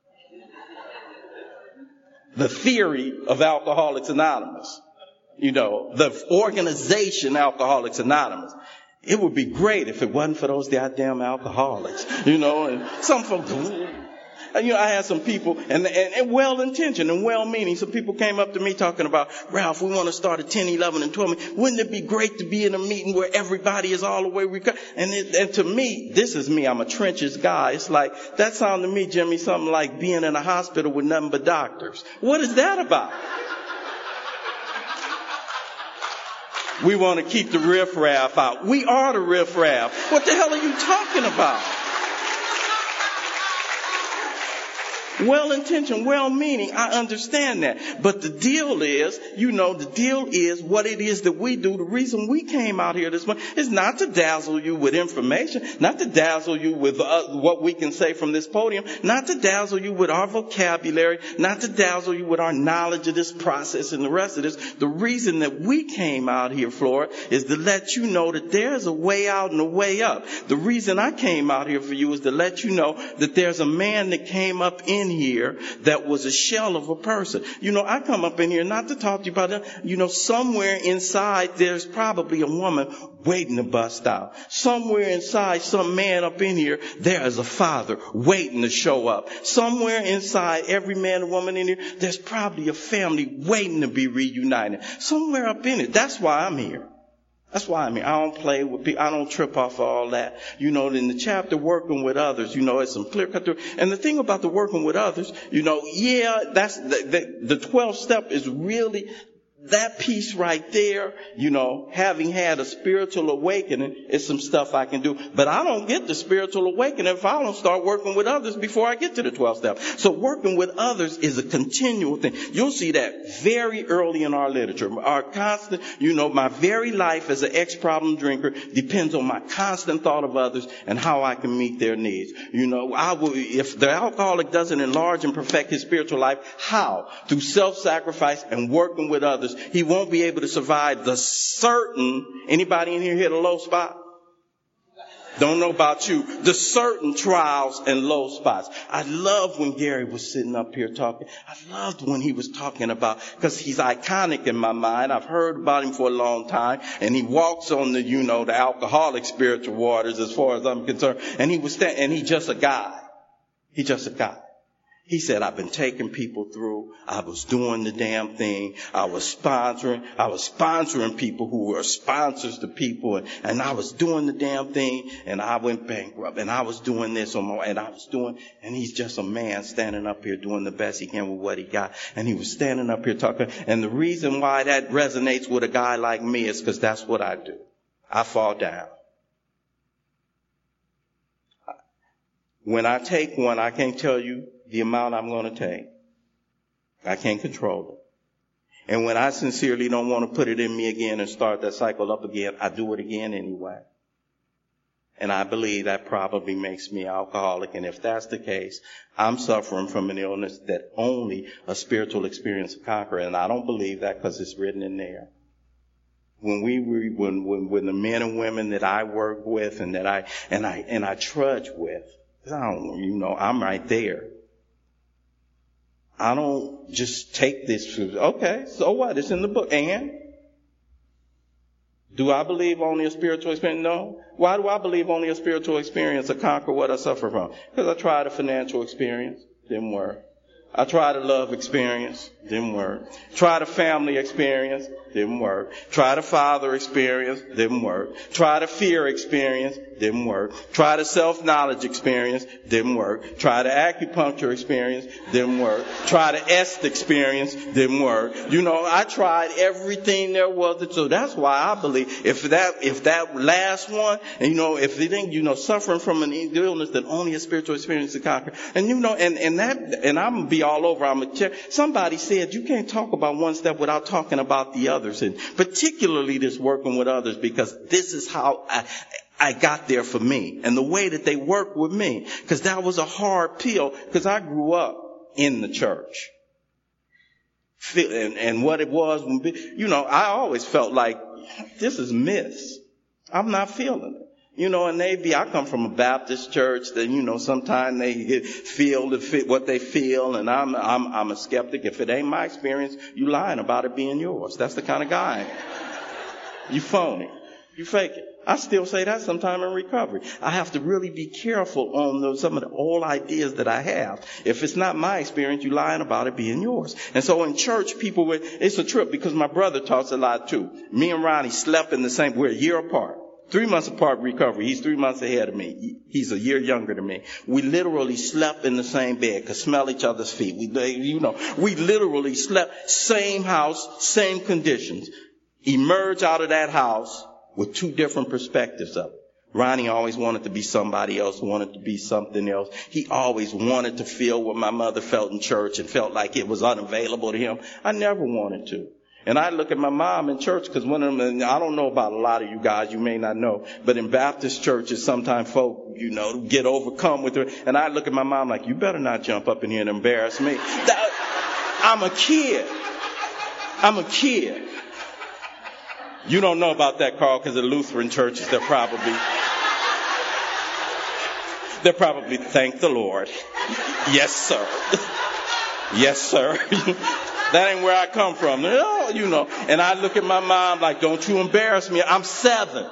The theory of Alcoholics Anonymous, you know, the organization Alcoholics Anonymous. It would be great if it wasn't for those goddamn alcoholics, you know, and some folks, and, you know, I had some people, and, and, and well-intentioned and well-meaning, some people came up to me talking about, Ralph, we want to start at ten, eleven, and twelve. Wouldn't it be great to be in a meeting where everybody is all the way recovered? And, it, and to me, this is me, I'm a trenches guy. It's like, that sounded to me, Jimmy, something like being in a hospital with nothing but doctors. What is that about? We want to keep the riffraff out. We are the riffraff. What the hell are you talking about? Well-intentioned, well-meaning, I understand that. But the deal is, you know, the deal is what it is that we do. The reason we came out here this morning is not to dazzle you with information, not to dazzle you with uh, what we can say from this podium, not to dazzle you with our vocabulary, not to dazzle you with our knowledge of this process and the rest of this. The reason that we came out here, Flora, is to let you know that there's a way out and a way up. The reason I came out here for you is to let you know that there's a man that came up in here that was a shell of a person. You know, I come up in here not to talk to you about that. You know, somewhere inside there's probably a woman waiting to bust out. Somewhere inside some man up in here, there is a father waiting to show up. Somewhere inside every man and woman in here, there's probably a family waiting to be reunited. Somewhere up in it. That's why I'm here. That's why I mean, I don't play with people. I don't trip off of all that. You know, in the chapter working with others, you know, it's some clear cut through. And the thing about the working with others, you know, yeah, that's the, the, the twelfth step is really that piece right there. You know, having had a spiritual awakening is some stuff I can do. But I don't get the spiritual awakening if I don't start working with others before I get to the twelfth step. So working with others is a continual thing. You'll see that very early in our literature. Our constant, you know, my very life as an ex-problem drinker depends on my constant thought of others and how I can meet their needs. You know, I will, if the alcoholic doesn't enlarge and perfect his spiritual life, how? Through self-sacrifice and working with others. He won't be able to survive the certain, anybody in here hit a low spot? Don't know about you. The certain trials and low spots. I loved when Gary was sitting up here talking. I loved when he was talking about, because he's iconic in my mind. I've heard about him for a long time. And he walks on the, you know, the alcoholic spiritual waters as far as I'm concerned. And he was, st- and he's just a guy. He's just a guy. He said, I've been taking people through. I was doing the damn thing. I was sponsoring. I was sponsoring people who were sponsors to people. And, and I was doing the damn thing. And I went bankrupt. And I was doing this on my, and I was doing, and he's just a man standing up here doing the best he can with what he got. And he was standing up here talking. And the reason why that resonates with a guy like me is because that's what I do. I fall down. When I take one, I can't tell you the amount I'm going to take. I can't control it. And when I sincerely don't want to put it in me again and start that cycle up again, I do it again anyway. And I believe that probably makes me alcoholic. And if that's the case, I'm suffering from an illness that only a spiritual experience can conquer. And I don't believe that because it's written in there. When we when, when when the men and women that I work with and that I and I and I trudge with, I don't, you know, I'm right there. I don't just take this, okay, so what? It's in the book. And? Do I believe only a spiritual experience? No. Why do I believe only a spiritual experience to conquer what I suffer from? Because I tried a financial experience. Didn't work. I tried a love experience. Didn't work. Tried a family experience. Didn't work. Tried a father experience. Didn't work. Tried a fear experience. Didn't work. Tried a self-knowledge experience. Didn't work. Tried an acupuncture experience. Didn't work. Tried an est experience. Didn't work. You know, I tried everything there was. So that's why I believe if that, if that last one, and you know, if they think, you know, suffering from an illness that only a spiritual experience can conquer. And you know, and, and that, and I'm gonna be all over. I'm a cher- Somebody said you can't talk about one step without talking about the others, and particularly this working with others, because this is how I, I got there for me, and the way that they work with me, because that was a hard pill, because I grew up in the church. And, and what it was, you know, I always felt like this is myths. I'm not feeling it. You know, and they be, I come from a Baptist church that, you know, sometimes they feel the fit what they feel, and I'm, I'm, I'm a skeptic. If it ain't my experience, you lying about it being yours. That's the kind of guy I am. You phony. You fake it. I still say that sometime in recovery. I have to really be careful on those, some of the old ideas that I have. If it's not my experience, you lying about it being yours. And so in church, people would, it's a trip because my brother talks a lot too. Me and Ronnie slept in the same, we're a year apart. Three months apart recovery. He's three months ahead of me. He's a year younger than me. We literally slept in the same bed, could smell each other's feet. We, you know, we literally slept, same house, same conditions. Emerge out of that house with two different perspectives of it. Ronnie always wanted to be somebody else, wanted to be something else. He always wanted to feel what my mother felt in church and felt like it was unavailable to him. I never wanted to. And I look at my mom in church, because one of them, I don't know about a lot of you guys, you may not know, but in Baptist churches, sometimes folk, you know, get overcome with her. And I look at my mom like, you better not jump up in here and embarrass me. That, I'm a kid. I'm a kid. You don't know about that, Carl, because the Lutheran churches, they're probably, they're probably, thank the Lord. Yes, sir. Yes, sir. That ain't where I come from. Oh, you know. And I look at my mom like, don't you embarrass me. I'm seven.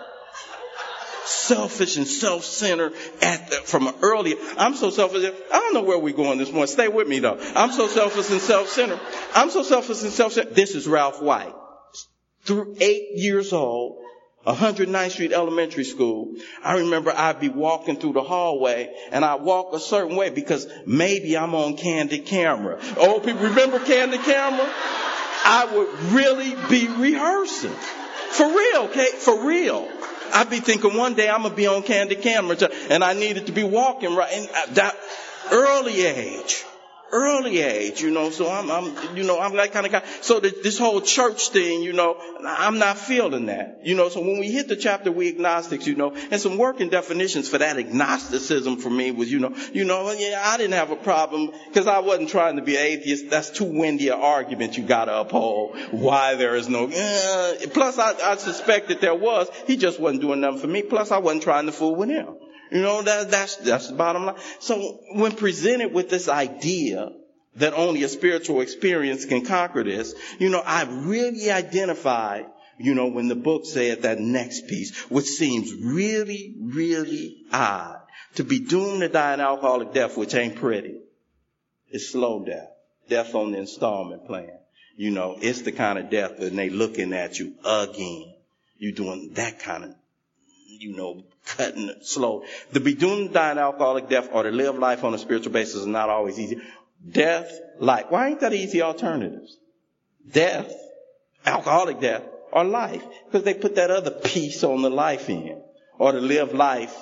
Selfish and self-centered at the, from an early. I'm so selfish. I don't know where we're going this morning. Stay with me, though. I'm so selfish and self-centered. I'm so selfish and self-centered. This is Ralph White. Through eight years old, one hundred ninth Street Elementary School, I remember I'd be walking through the hallway, and I'd walk a certain way because maybe I'm on candid camera. Old people remember candid camera? I would really be rehearsing. For real, okay? For real. I'd be thinking one day I'm going to be on candid camera, and I needed to be walking right. And that early age. Early age, you know, so I'm, I'm, you know, I'm that kind of guy. So the, this whole church thing, you know, I'm not feeling that, you know. So when we hit the chapter, we agnostics, you know, and some working definitions for that agnosticism for me was, you know, you know, yeah, I didn't have a problem because I wasn't trying to be atheist. That's too windy an argument you got to uphold. Why there is no. Uh, plus, I, I suspected there was. He just wasn't doing nothing for me. Plus, I wasn't trying to fool with him. You know, that, that's, that's the bottom line. So when presented with this idea that only a spiritual experience can conquer this, you know, I really identified, you know, when the book said that next piece, which seems really, really odd, to be doomed to die an alcoholic death, which ain't pretty. It's slow death. Death on the installment plan. You know, it's the kind of death that they looking at you again. You doing that kind of, you know, cutting it slow. To be doomed to die an alcoholic death or to live life on a spiritual basis is not always easy. Death, life. Why ain't that easy alternatives? Death, alcoholic death, or life. Because they put that other piece on the life end. Or to live life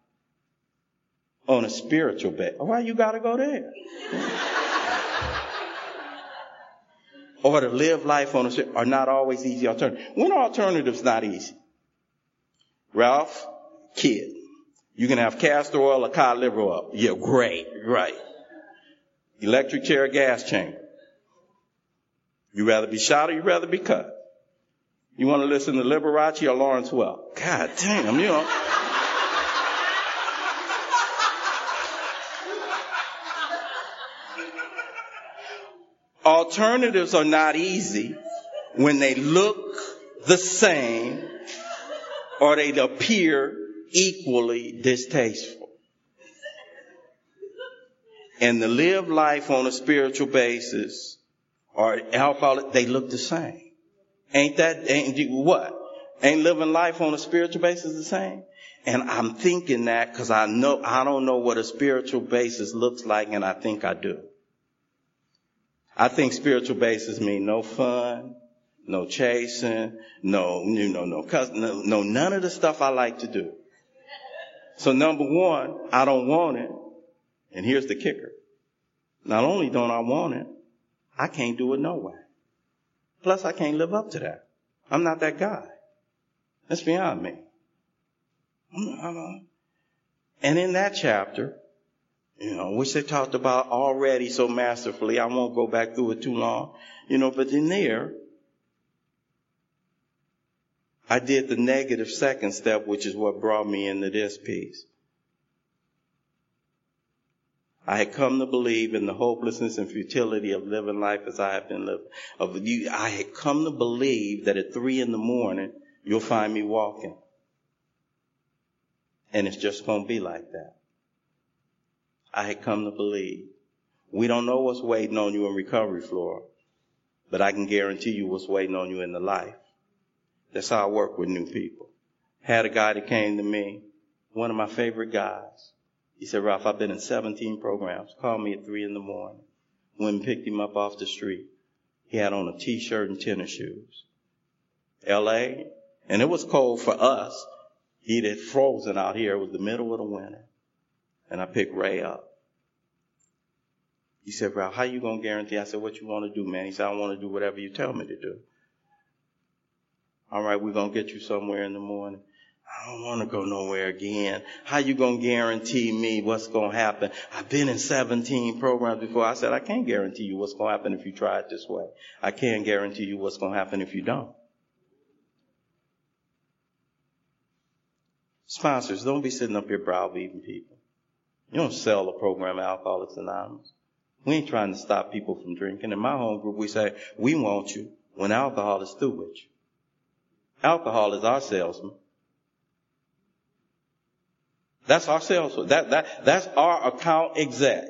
on a spiritual basis. Why you gotta go there? Or to live life on a are not always easy alternatives. When are alternatives not easy? Ralph, kid. You can have castor oil or cod liver oil. Yeah, great, right. Electric chair, gas chamber. You rather be shot or you rather be cut? You want to listen to Liberace or Lawrence Welk? God damn, you know. Alternatives are not easy when they look the same or they appear equally distasteful. And to live life on a spiritual basis or alcoholic, they look the same. Ain't that, ain't what? Ain't living life on a spiritual basis the same? And I'm thinking that because I know, I don't know what a spiritual basis looks like, and I think I do. I think spiritual basis mean no fun, no chasing, no, you know, no, no, no, none of the stuff I like to do. So number one, I don't want it. And here's the kicker. Not only don't I want it, I can't do it no way. Plus, I can't live up to that. I'm not that guy. That's beyond me. And in that chapter, you know, which they talked about already so masterfully, I won't go back through it too long, you know, but in there, I did the negative second step, which is what brought me into this piece. I had come to believe in the hopelessness and futility of living life as I have been living. Of you, I had come to believe that at three in the morning, you'll find me walking. And it's just going to be like that. I had come to believe. We don't know what's waiting on you in recovery, Flora, but I can guarantee you what's waiting on you in the life. That's how I work with new people. Had a guy that came to me, one of my favorite guys. He said, Ralph, I've been in seventeen programs. Called me at three in the morning. Went and picked him up off the street. He had on a t-shirt and tennis shoes. L A, and it was cold for us. He'd had frozen out here. It was the middle of the winter. And I picked Ray up. He said, Ralph, how you going to guarantee? I said, what you want to do, man? He said, I want to do whatever you tell me to do. All right, we're going to get you somewhere in the morning. I don't want to go nowhere again. How you going to guarantee me what's going to happen? I've been in seventeen programs before. I said, I can't guarantee you what's going to happen if you try it this way. I can't guarantee you what's going to happen if you don't. Sponsors, don't be sitting up here browbeating people. You don't sell a program at Alcoholics Anonymous. We ain't trying to stop people from drinking. In my home group, we say, we want you when alcohol is through with you. Alcohol is our salesman. That's our salesman. That, that, that's our account exec.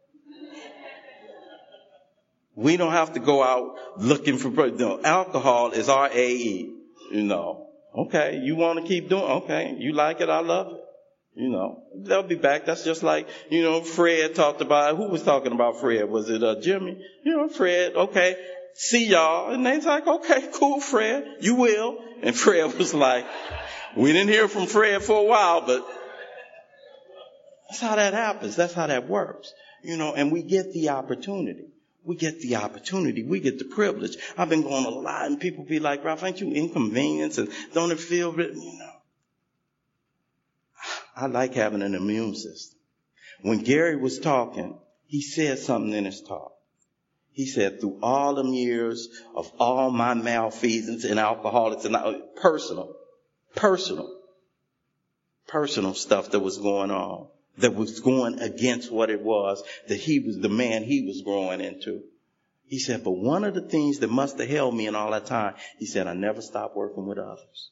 We don't have to go out looking for, no, alcohol is our A E, you know. Okay, you want to keep doing, okay, you like it, I love it. You know, they'll be back. That's just like, you know, Fred talked about, who was talking about Fred? Was it uh, Jimmy? You know, Fred, okay, see y'all. And they's like, okay, cool, Fred, you will. And Fred was like, we didn't hear from Fred for a while, but that's how that happens. That's how that works. You know, and we get the opportunity. We get the opportunity. We get the privilege. I've been going a lot, and people be like, Ralph, ain't you inconvenienced? And don't it feel, you know? I like having an immune system. When Gary was talking, he said something in his talk. He said, through all them years of all my malfeasance and alcoholics and personal, personal, personal stuff that was going on, that was going against what it was that he was, the man he was growing into. He said, but one of the things that must have held me in all that time, he said, I never stopped working with others.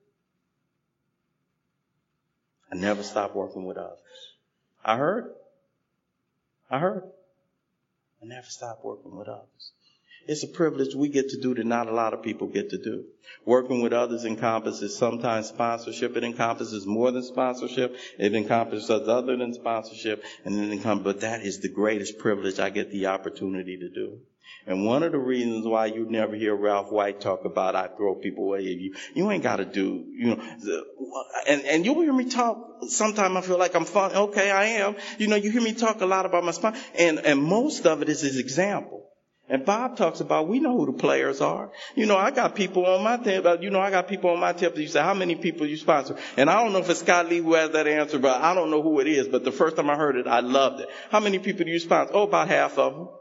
I never stopped working with others. I heard it. I heard it. I never stopped working with others. It's a privilege we get to do that not a lot of people get to do. Working with others encompasses sometimes sponsorship. It encompasses more than sponsorship. It encompasses other than sponsorship. And then encompasses, but that is the greatest privilege I get the opportunity to do. And one of the reasons why you never hear Ralph White talk about I throw people away, you you ain't got to do, you know, the, and, and you'll hear me talk, sometimes I feel like I'm fun, okay, I am. You know, you hear me talk a lot about my sponsor, and, and most of it is his example. And Bob talks about, we know who the players are. You know, I got people on my tip, you know, I got people on my tip that you say, how many people you sponsor? And I don't know if it's Scott Lee who has that answer, but I don't know who it is. But the first time I heard it, I loved it. How many people do you sponsor? Oh, about half of them.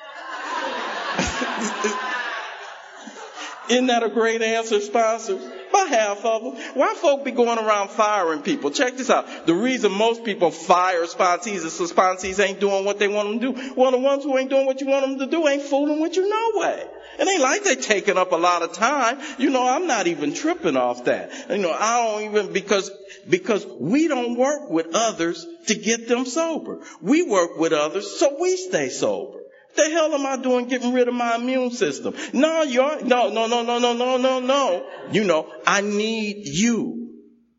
Isn't that a great answer, sponsors? About half of them. Why folk be going around firing people? Check this out. The reason most people fire sponsees is so sponsees ain't doing what they want them to do. Well, the ones who ain't doing what you want them to do ain't fooling with you no way. It ain't like they taking up a lot of time. You know, I'm not even tripping off that. You know, I don't even, because, because we don't work with others to get them sober. We work with others so we stay sober. The hell am I doing getting rid of my immune system? No, you're, no, no, no, no, no, no, no, no. You know, I need you.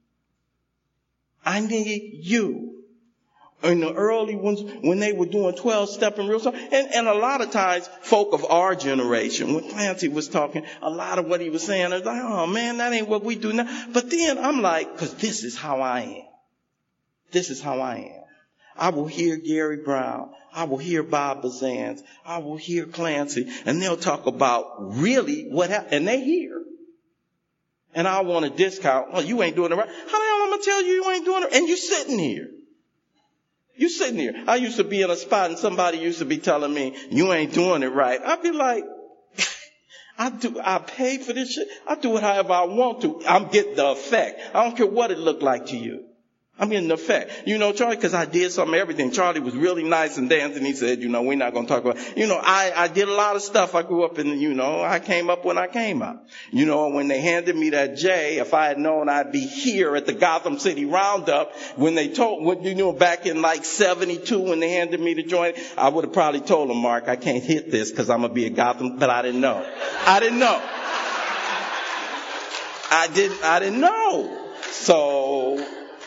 I need you. In the early ones, when they were doing twelve-step and real stuff, and, and a lot of times, folk of our generation, when Clancy was talking, a lot of what he was saying, I was like, oh man, that ain't what we do now. But then I'm like, because this is how I am. This is how I am. I will hear Gary Brown. I will hear Bob Bazans. I will hear Clancy. And they'll talk about really what happened. And they hear. And I want a discount. Oh, you ain't doing it right. How the hell am I going to tell you you ain't doing it? And you sitting here. You sitting here. I used to be in a spot and somebody used to be telling me, you ain't doing it right. I'd be like, I do, I paid for this shit. I do it however I want to. I'm getting the effect. I don't care what it looked like to you. I'm getting the effect. You know, Charlie, because I did some everything. Charlie was really nice and dancing. He said, you know, we're not going to talk about, you know, I, I did a lot of stuff. I grew up in, you know, I came up when I came up. You know, when they handed me that J, if I had known I'd be here at the Gotham City Roundup, when they told, when, you know, back in like seventy-two when they handed me the joint, I would have probably told them, Mark, I can't hit this because I'm going to be at Gotham, but I didn't know. I didn't know. I didn't, I didn't know. So,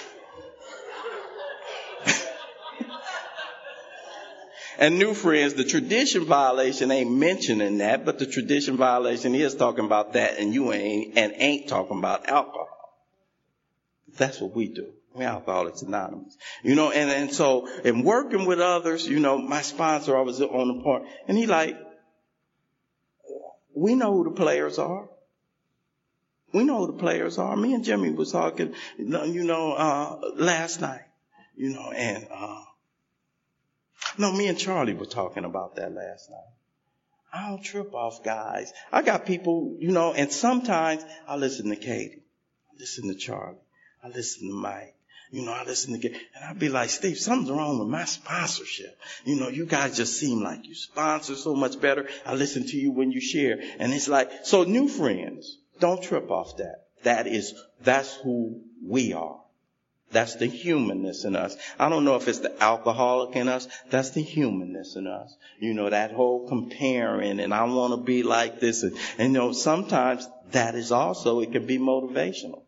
and new friends, the tradition violation ain't mentioning that, but the tradition violation is talking about that, and you ain't and ain't talking about alcohol. That's what we do. We're Alcoholics Anonymous. You know, and, and so in working with others, you know, my sponsor, I was on the part, and he like, we know who the players are. We know who the players are. Me and Jimmy was talking, you know, uh, last night, you know, and, uh, No, me and Charlie were talking about that last night. I don't trip off guys. I got people, you know, and sometimes I listen to Katie. I listen to Charlie. I listen to Mike. You know, I listen to Katie. And I'd be like, Steve, something's wrong with my sponsorship. You know, you guys just seem like you sponsor so much better. I listen to you when you share. And it's like, so new friends, don't trip off that. That is, that's who we are. That's the humanness in us. I don't know if it's the alcoholic in us. That's the humanness in us. You know, that whole comparing and I want to be like this. And, and, you know, sometimes that is also, it can be motivational.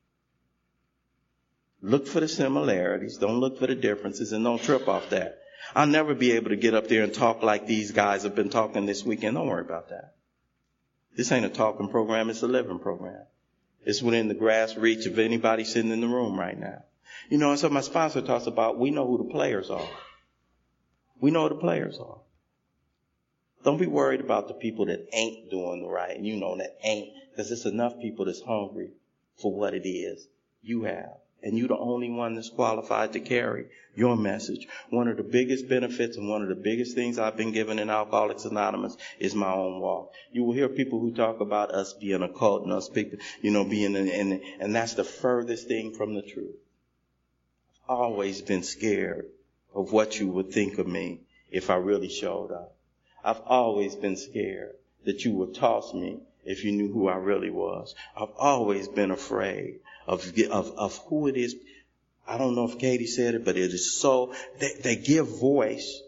Look for the similarities. Don't look for the differences and don't trip off that. I'll never be able to get up there and talk like these guys have been talking this weekend. Don't worry about that. This ain't a talking program. It's a living program. It's within the grasp reach of anybody sitting in the room right now. You know, and so my sponsor talks about, we know who the players are. We know who the players are. Don't be worried about the people that ain't doing the right. And you know that ain't, because there's enough people that's hungry for what it is you have. And you're the only one that's qualified to carry your message. One of the biggest benefits and one of the biggest things I've been given in Alcoholics Anonymous is my own walk. You will hear people who talk about us being a cult and us, people, you know, being, in, in, and that's the furthest thing from the truth. I've always been scared of what you would think of me if I really showed up. I've always been scared that you would toss me if you knew who I really was. I've always been afraid of, of, of who it is. I don't know if Katie said it, but it is so, they, they give voice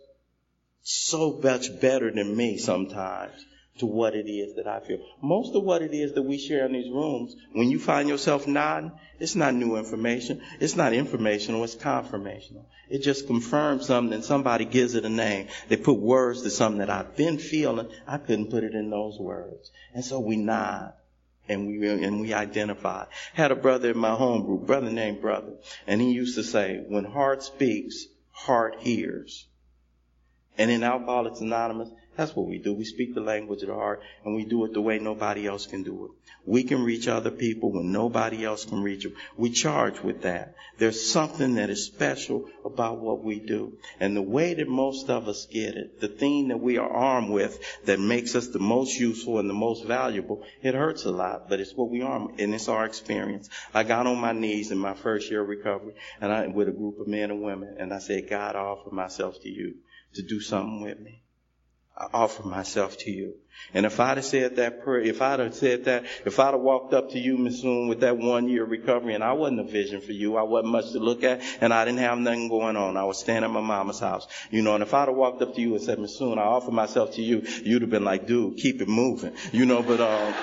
so much better than me sometimes to what it is that I feel. Most of what it is that we share in these rooms, when you find yourself nodding, it's not new information. It's not informational. It's confirmational. It just confirms something and somebody gives it a name. They put words to something that I've been feeling. I couldn't put it in those words. And so we nod. And we and we identify. Had a brother in my home group, brother named Brother, and he used to say, when heart speaks, heart hears. And in Alcoholics Anonymous, that's what we do. We speak the language of the heart, and we do it the way nobody else can do it. We can reach other people when nobody else can reach them. We charge with that. There's something that is special about what we do. And the way that most of us get it, the thing that we are armed with that makes us the most useful and the most valuable, it hurts a lot, but it's what we are, and it's our experience. I got on my knees in my first year of recovery, and I with a group of men and women, and I said, God, I offer myself to you to do something with me. I offer myself to you. And if I'd have said that prayer, if I'd have said that, if I'd have walked up to you, Miss Soon, with that one year recovery, and I wasn't a vision for you, I wasn't much to look at, and I didn't have nothing going on. I was staying at my mama's house, you know, and if I'd have walked up to you and said, Miss Soon, I offer myself to you, you'd have been like, dude, keep it moving, you know, but, um,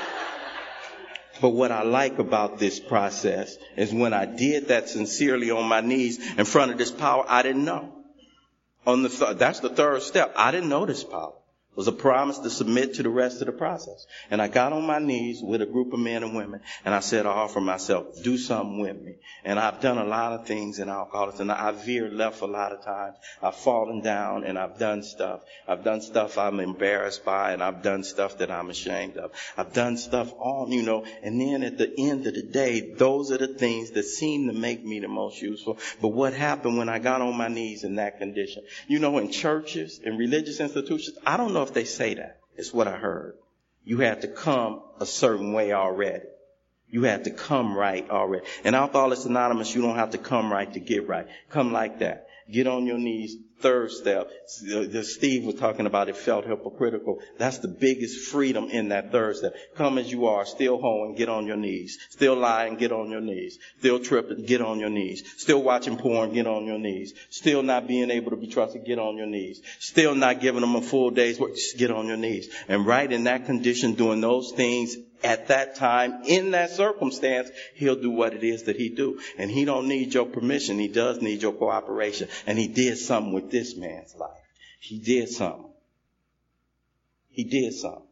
But what I like about this process is when I did that sincerely on my knees in front of this power, I didn't know. On the th- that's the third step. I didn't know this power. It was a promise to submit to the rest of the process. And I got on my knees with a group of men and women, and I said, I offer myself, do something with me. And I've done a lot of things in Alcoholics, and I've veered left a lot of times. I've fallen down, and I've done stuff. I've done stuff I'm embarrassed by, and I've done stuff that I'm ashamed of. I've done stuff all, you know, and then at the end of the day, those are the things that seem to make me the most useful. But what happened when I got on my knees in that condition? You know, in churches, in religious institutions, I don't know if they say that. It's what I heard. You had to come a certain way already. You had to come right already. In Alcoholics Anonymous, you don't have to come right to get right. Come like that. Get on your knees. Third step. Steve was talking about it felt hypocritical. That's the biggest freedom in that third step. Come as you are, still hoeing, get on your knees. Still lying, get on your knees. Still tripping, get on your knees. Still watching porn, get on your knees. Still not being able to be trusted, get on your knees. Still not giving them a full day's work, just get on your knees. And right in that condition, doing those things at that time, in that circumstance, he'll do what it is that he do. And he don't need your permission. He does need your cooperation. And he did something with this man's life. He did something. He did something.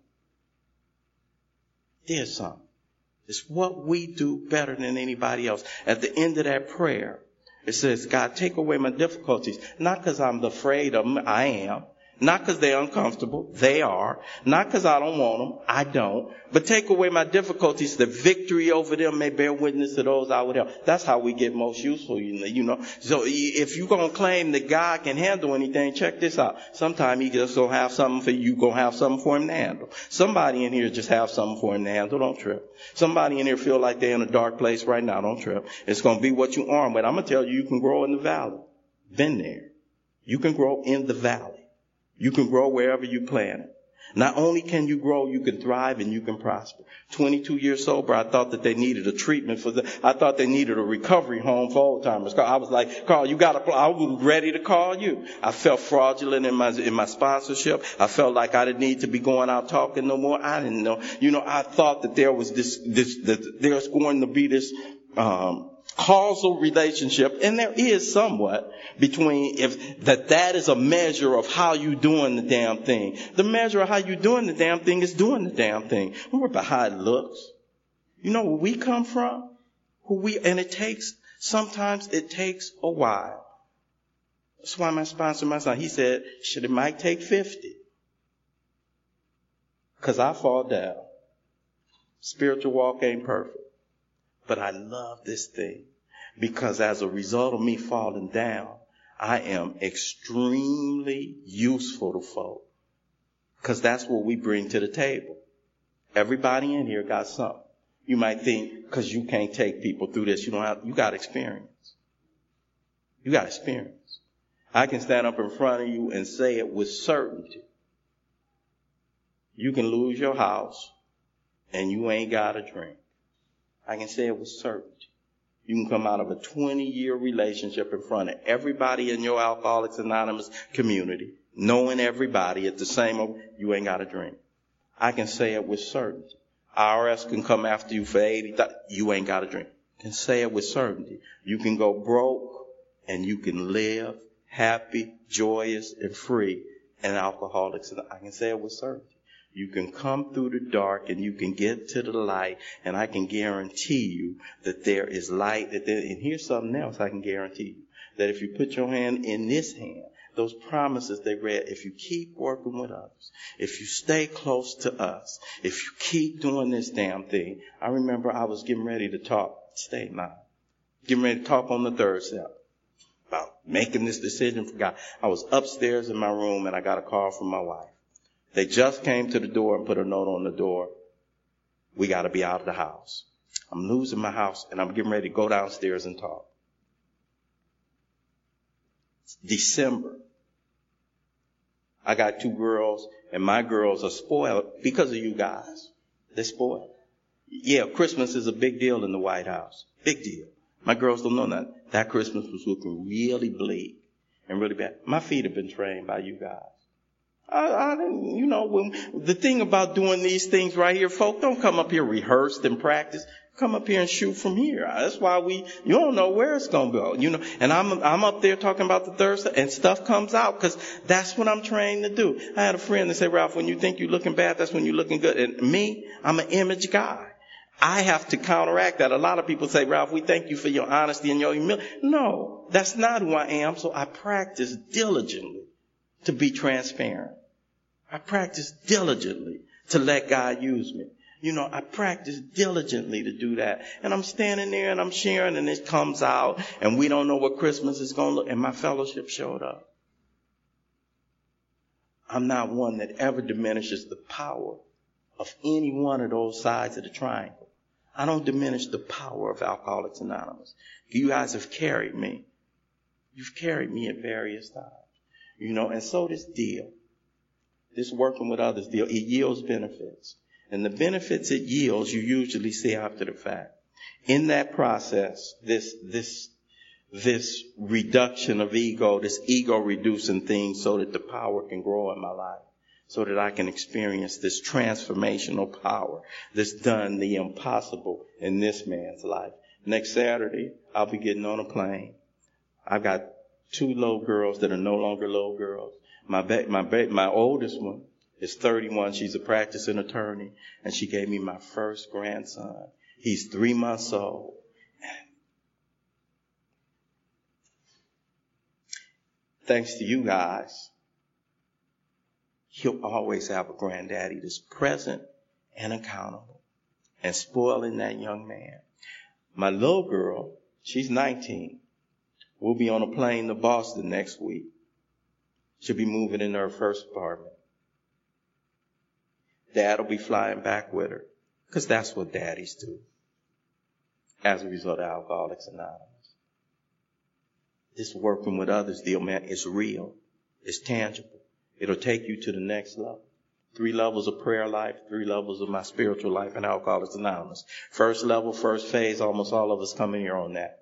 Did something. It's what we do better than anybody else. At the end of that prayer, it says, God, take away my difficulties. Not because I'm afraid of them. I am. Not because they're uncomfortable. They are. Not because I don't want them. I don't. But take away my difficulties. The victory over them may bear witness to those I would help. That's how we get most useful, you know. So if you're going to claim that God can handle anything, check this out. Sometime he just going to have something for you. Going to have something for him to handle. Somebody in here just have something for him to handle. Don't trip. Somebody in here feel like they're in a dark place right now. Don't trip. It's going to be what you arm with. I'm going to tell you, you can grow in the valley. Been there. You can grow in the valley. You can grow wherever you plant it. Not only can you grow, you can thrive and you can prosper. twenty-two years sober, I thought that they needed a treatment for the, I thought they needed a recovery home for old timers. I was like, Carl, you got to, I was ready to call you. I felt fraudulent in my, in my sponsorship. I felt like I didn't need to be going out talking no more. I didn't know. You know, I thought that there was this, this, that there's going to be this, um, causal relationship, and there is somewhat between if that that is a measure of how you doing the damn thing. The measure of how you doing the damn thing is doing the damn thing. Don't worry about how it looks. You know where we come from, who we, and it takes sometimes it takes a while. That's why my sponsor, my son, he said, "Should it might take fifty, because I fall down. Spiritual walk ain't perfect." But I love this thing because as a result of me falling down, I am extremely useful to folk. Because that's what we bring to the table. Everybody in here got something. You might think because you can't take people through this, you don't have, you got experience. You got experience. I can stand up in front of you and say it with certainty. You can lose your house and you ain't got a drink. I can say it with certainty. You can come out of a twenty-year relationship in front of everybody in your Alcoholics Anonymous community, knowing everybody at the same, you ain't got a drink. I can say it with certainty. I R S can come after you for eighty thousand dollars, you ain't got a drink. I can say it with certainty. You can go broke and you can live happy, joyous, and free in Alcoholics. I can say it with certainty. You can come through the dark and you can get to the light, and I can guarantee you that there is light. That there, and here's something else I can guarantee you, that if you put your hand in this hand, those promises they read, if you keep working with others, if you stay close to us, if you keep doing this damn thing. I remember I was getting ready to talk, stay now, getting ready to talk on the third step about making this decision for God. I was upstairs in my room and I got a call from my wife. They just came to the door and put a note on the door. We got to be out of the house. I'm losing my house and I'm getting ready to go downstairs and talk. It's December. I got two girls and my girls are spoiled because of you guys. They're spoiled. Yeah, Christmas is a big deal in the White House. Big deal. My girls don't know that. That Christmas was looking really bleak and really bad. My feet have been trained by you guys. I, I didn't, you know, when, the thing about doing these things right here, folk, don't come up here rehearsed and practice. Come up here and shoot from here. That's why we, you don't know where it's going to go, you know, and I'm, I'm up there talking about the third stuff and stuff comes out because that's what I'm trained to do. I had a friend that said, Ralph, when you think you're looking bad, that's when you're looking good. And me, I'm an image guy. I have to counteract that. A lot of people say, Ralph, we thank you for your honesty and your humility. No, that's not who I am. So I practice diligently to be transparent. I practice diligently to let God use me. You know, I practice diligently to do that. And I'm standing there and I'm sharing and it comes out and we don't know what Christmas is going to look. And my fellowship showed up. I'm not one that ever diminishes the power of any one of those sides of the triangle. I don't diminish the power of Alcoholics Anonymous. You guys have carried me. You've carried me at various times. You know, and so this deal, this working with others deal, it yields benefits. And the benefits it yields, you usually see after the fact. In that process, this, this, this reduction of ego, this ego reducing thing so that the power can grow in my life. So that I can experience this transformational power that's done the impossible in this man's life. Next Saturday, I'll be getting on a plane. I've got two little girls that are no longer little girls. My ba- my ba- my oldest one is thirty-one. She's a practicing attorney, and she gave me my first grandson. He's three months old. Thanks to you guys, he'll always have a granddaddy that's present and accountable and spoiling that young man. My little girl, she's nineteen. We'll be on a plane to Boston next week. She'll be moving into her first apartment. Dad will be flying back with her because that's what daddies do as a result of Alcoholics Anonymous. This working with others deal, man, it's real. It's tangible. It'll take you to the next level. Three levels of prayer life, three levels of my spiritual life in Alcoholics Anonymous. First level, first phase, almost all of us come in here on that.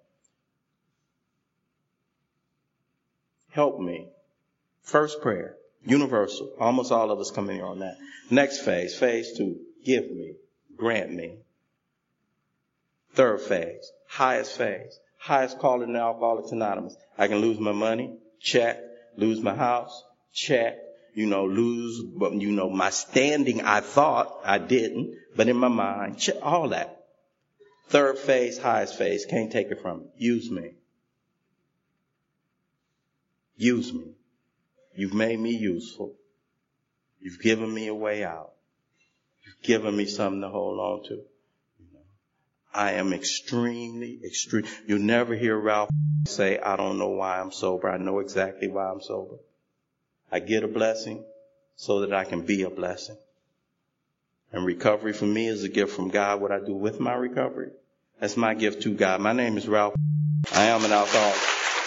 Help me. First prayer, universal. Almost all of us come in here on that. Next phase, phase two, give me, grant me. Third phase, highest phase, highest calling in Alcoholics Anonymous. I can lose my money, check, lose my house, check, you know, lose, you know, my standing. I thought I didn't, but in my mind, check, all that. Third phase, highest phase, can't take it from me. Use me. Use me. You've made me useful. You've given me a way out. You've given me something to hold on to. You know, I am extremely, extreme. You'll never hear Ralph say, I don't know why I'm sober. I know exactly why I'm sober. I get a blessing so that I can be a blessing. And recovery for me is a gift from God. What I do with my recovery, that's my gift to God. My name is Ralph. I am an alcoholic.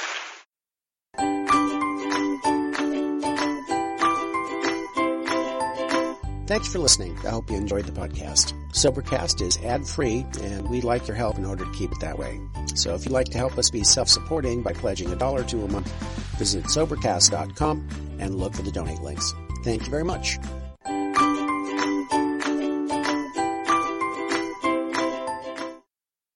Thanks for listening. I hope you enjoyed the podcast. Sobercast is ad-free, and we'd like your help in order to keep it that way. So if you'd like to help us be self-supporting by pledging a dollar to a month, visit Sobercast dot com and look for the donate links. Thank you very much.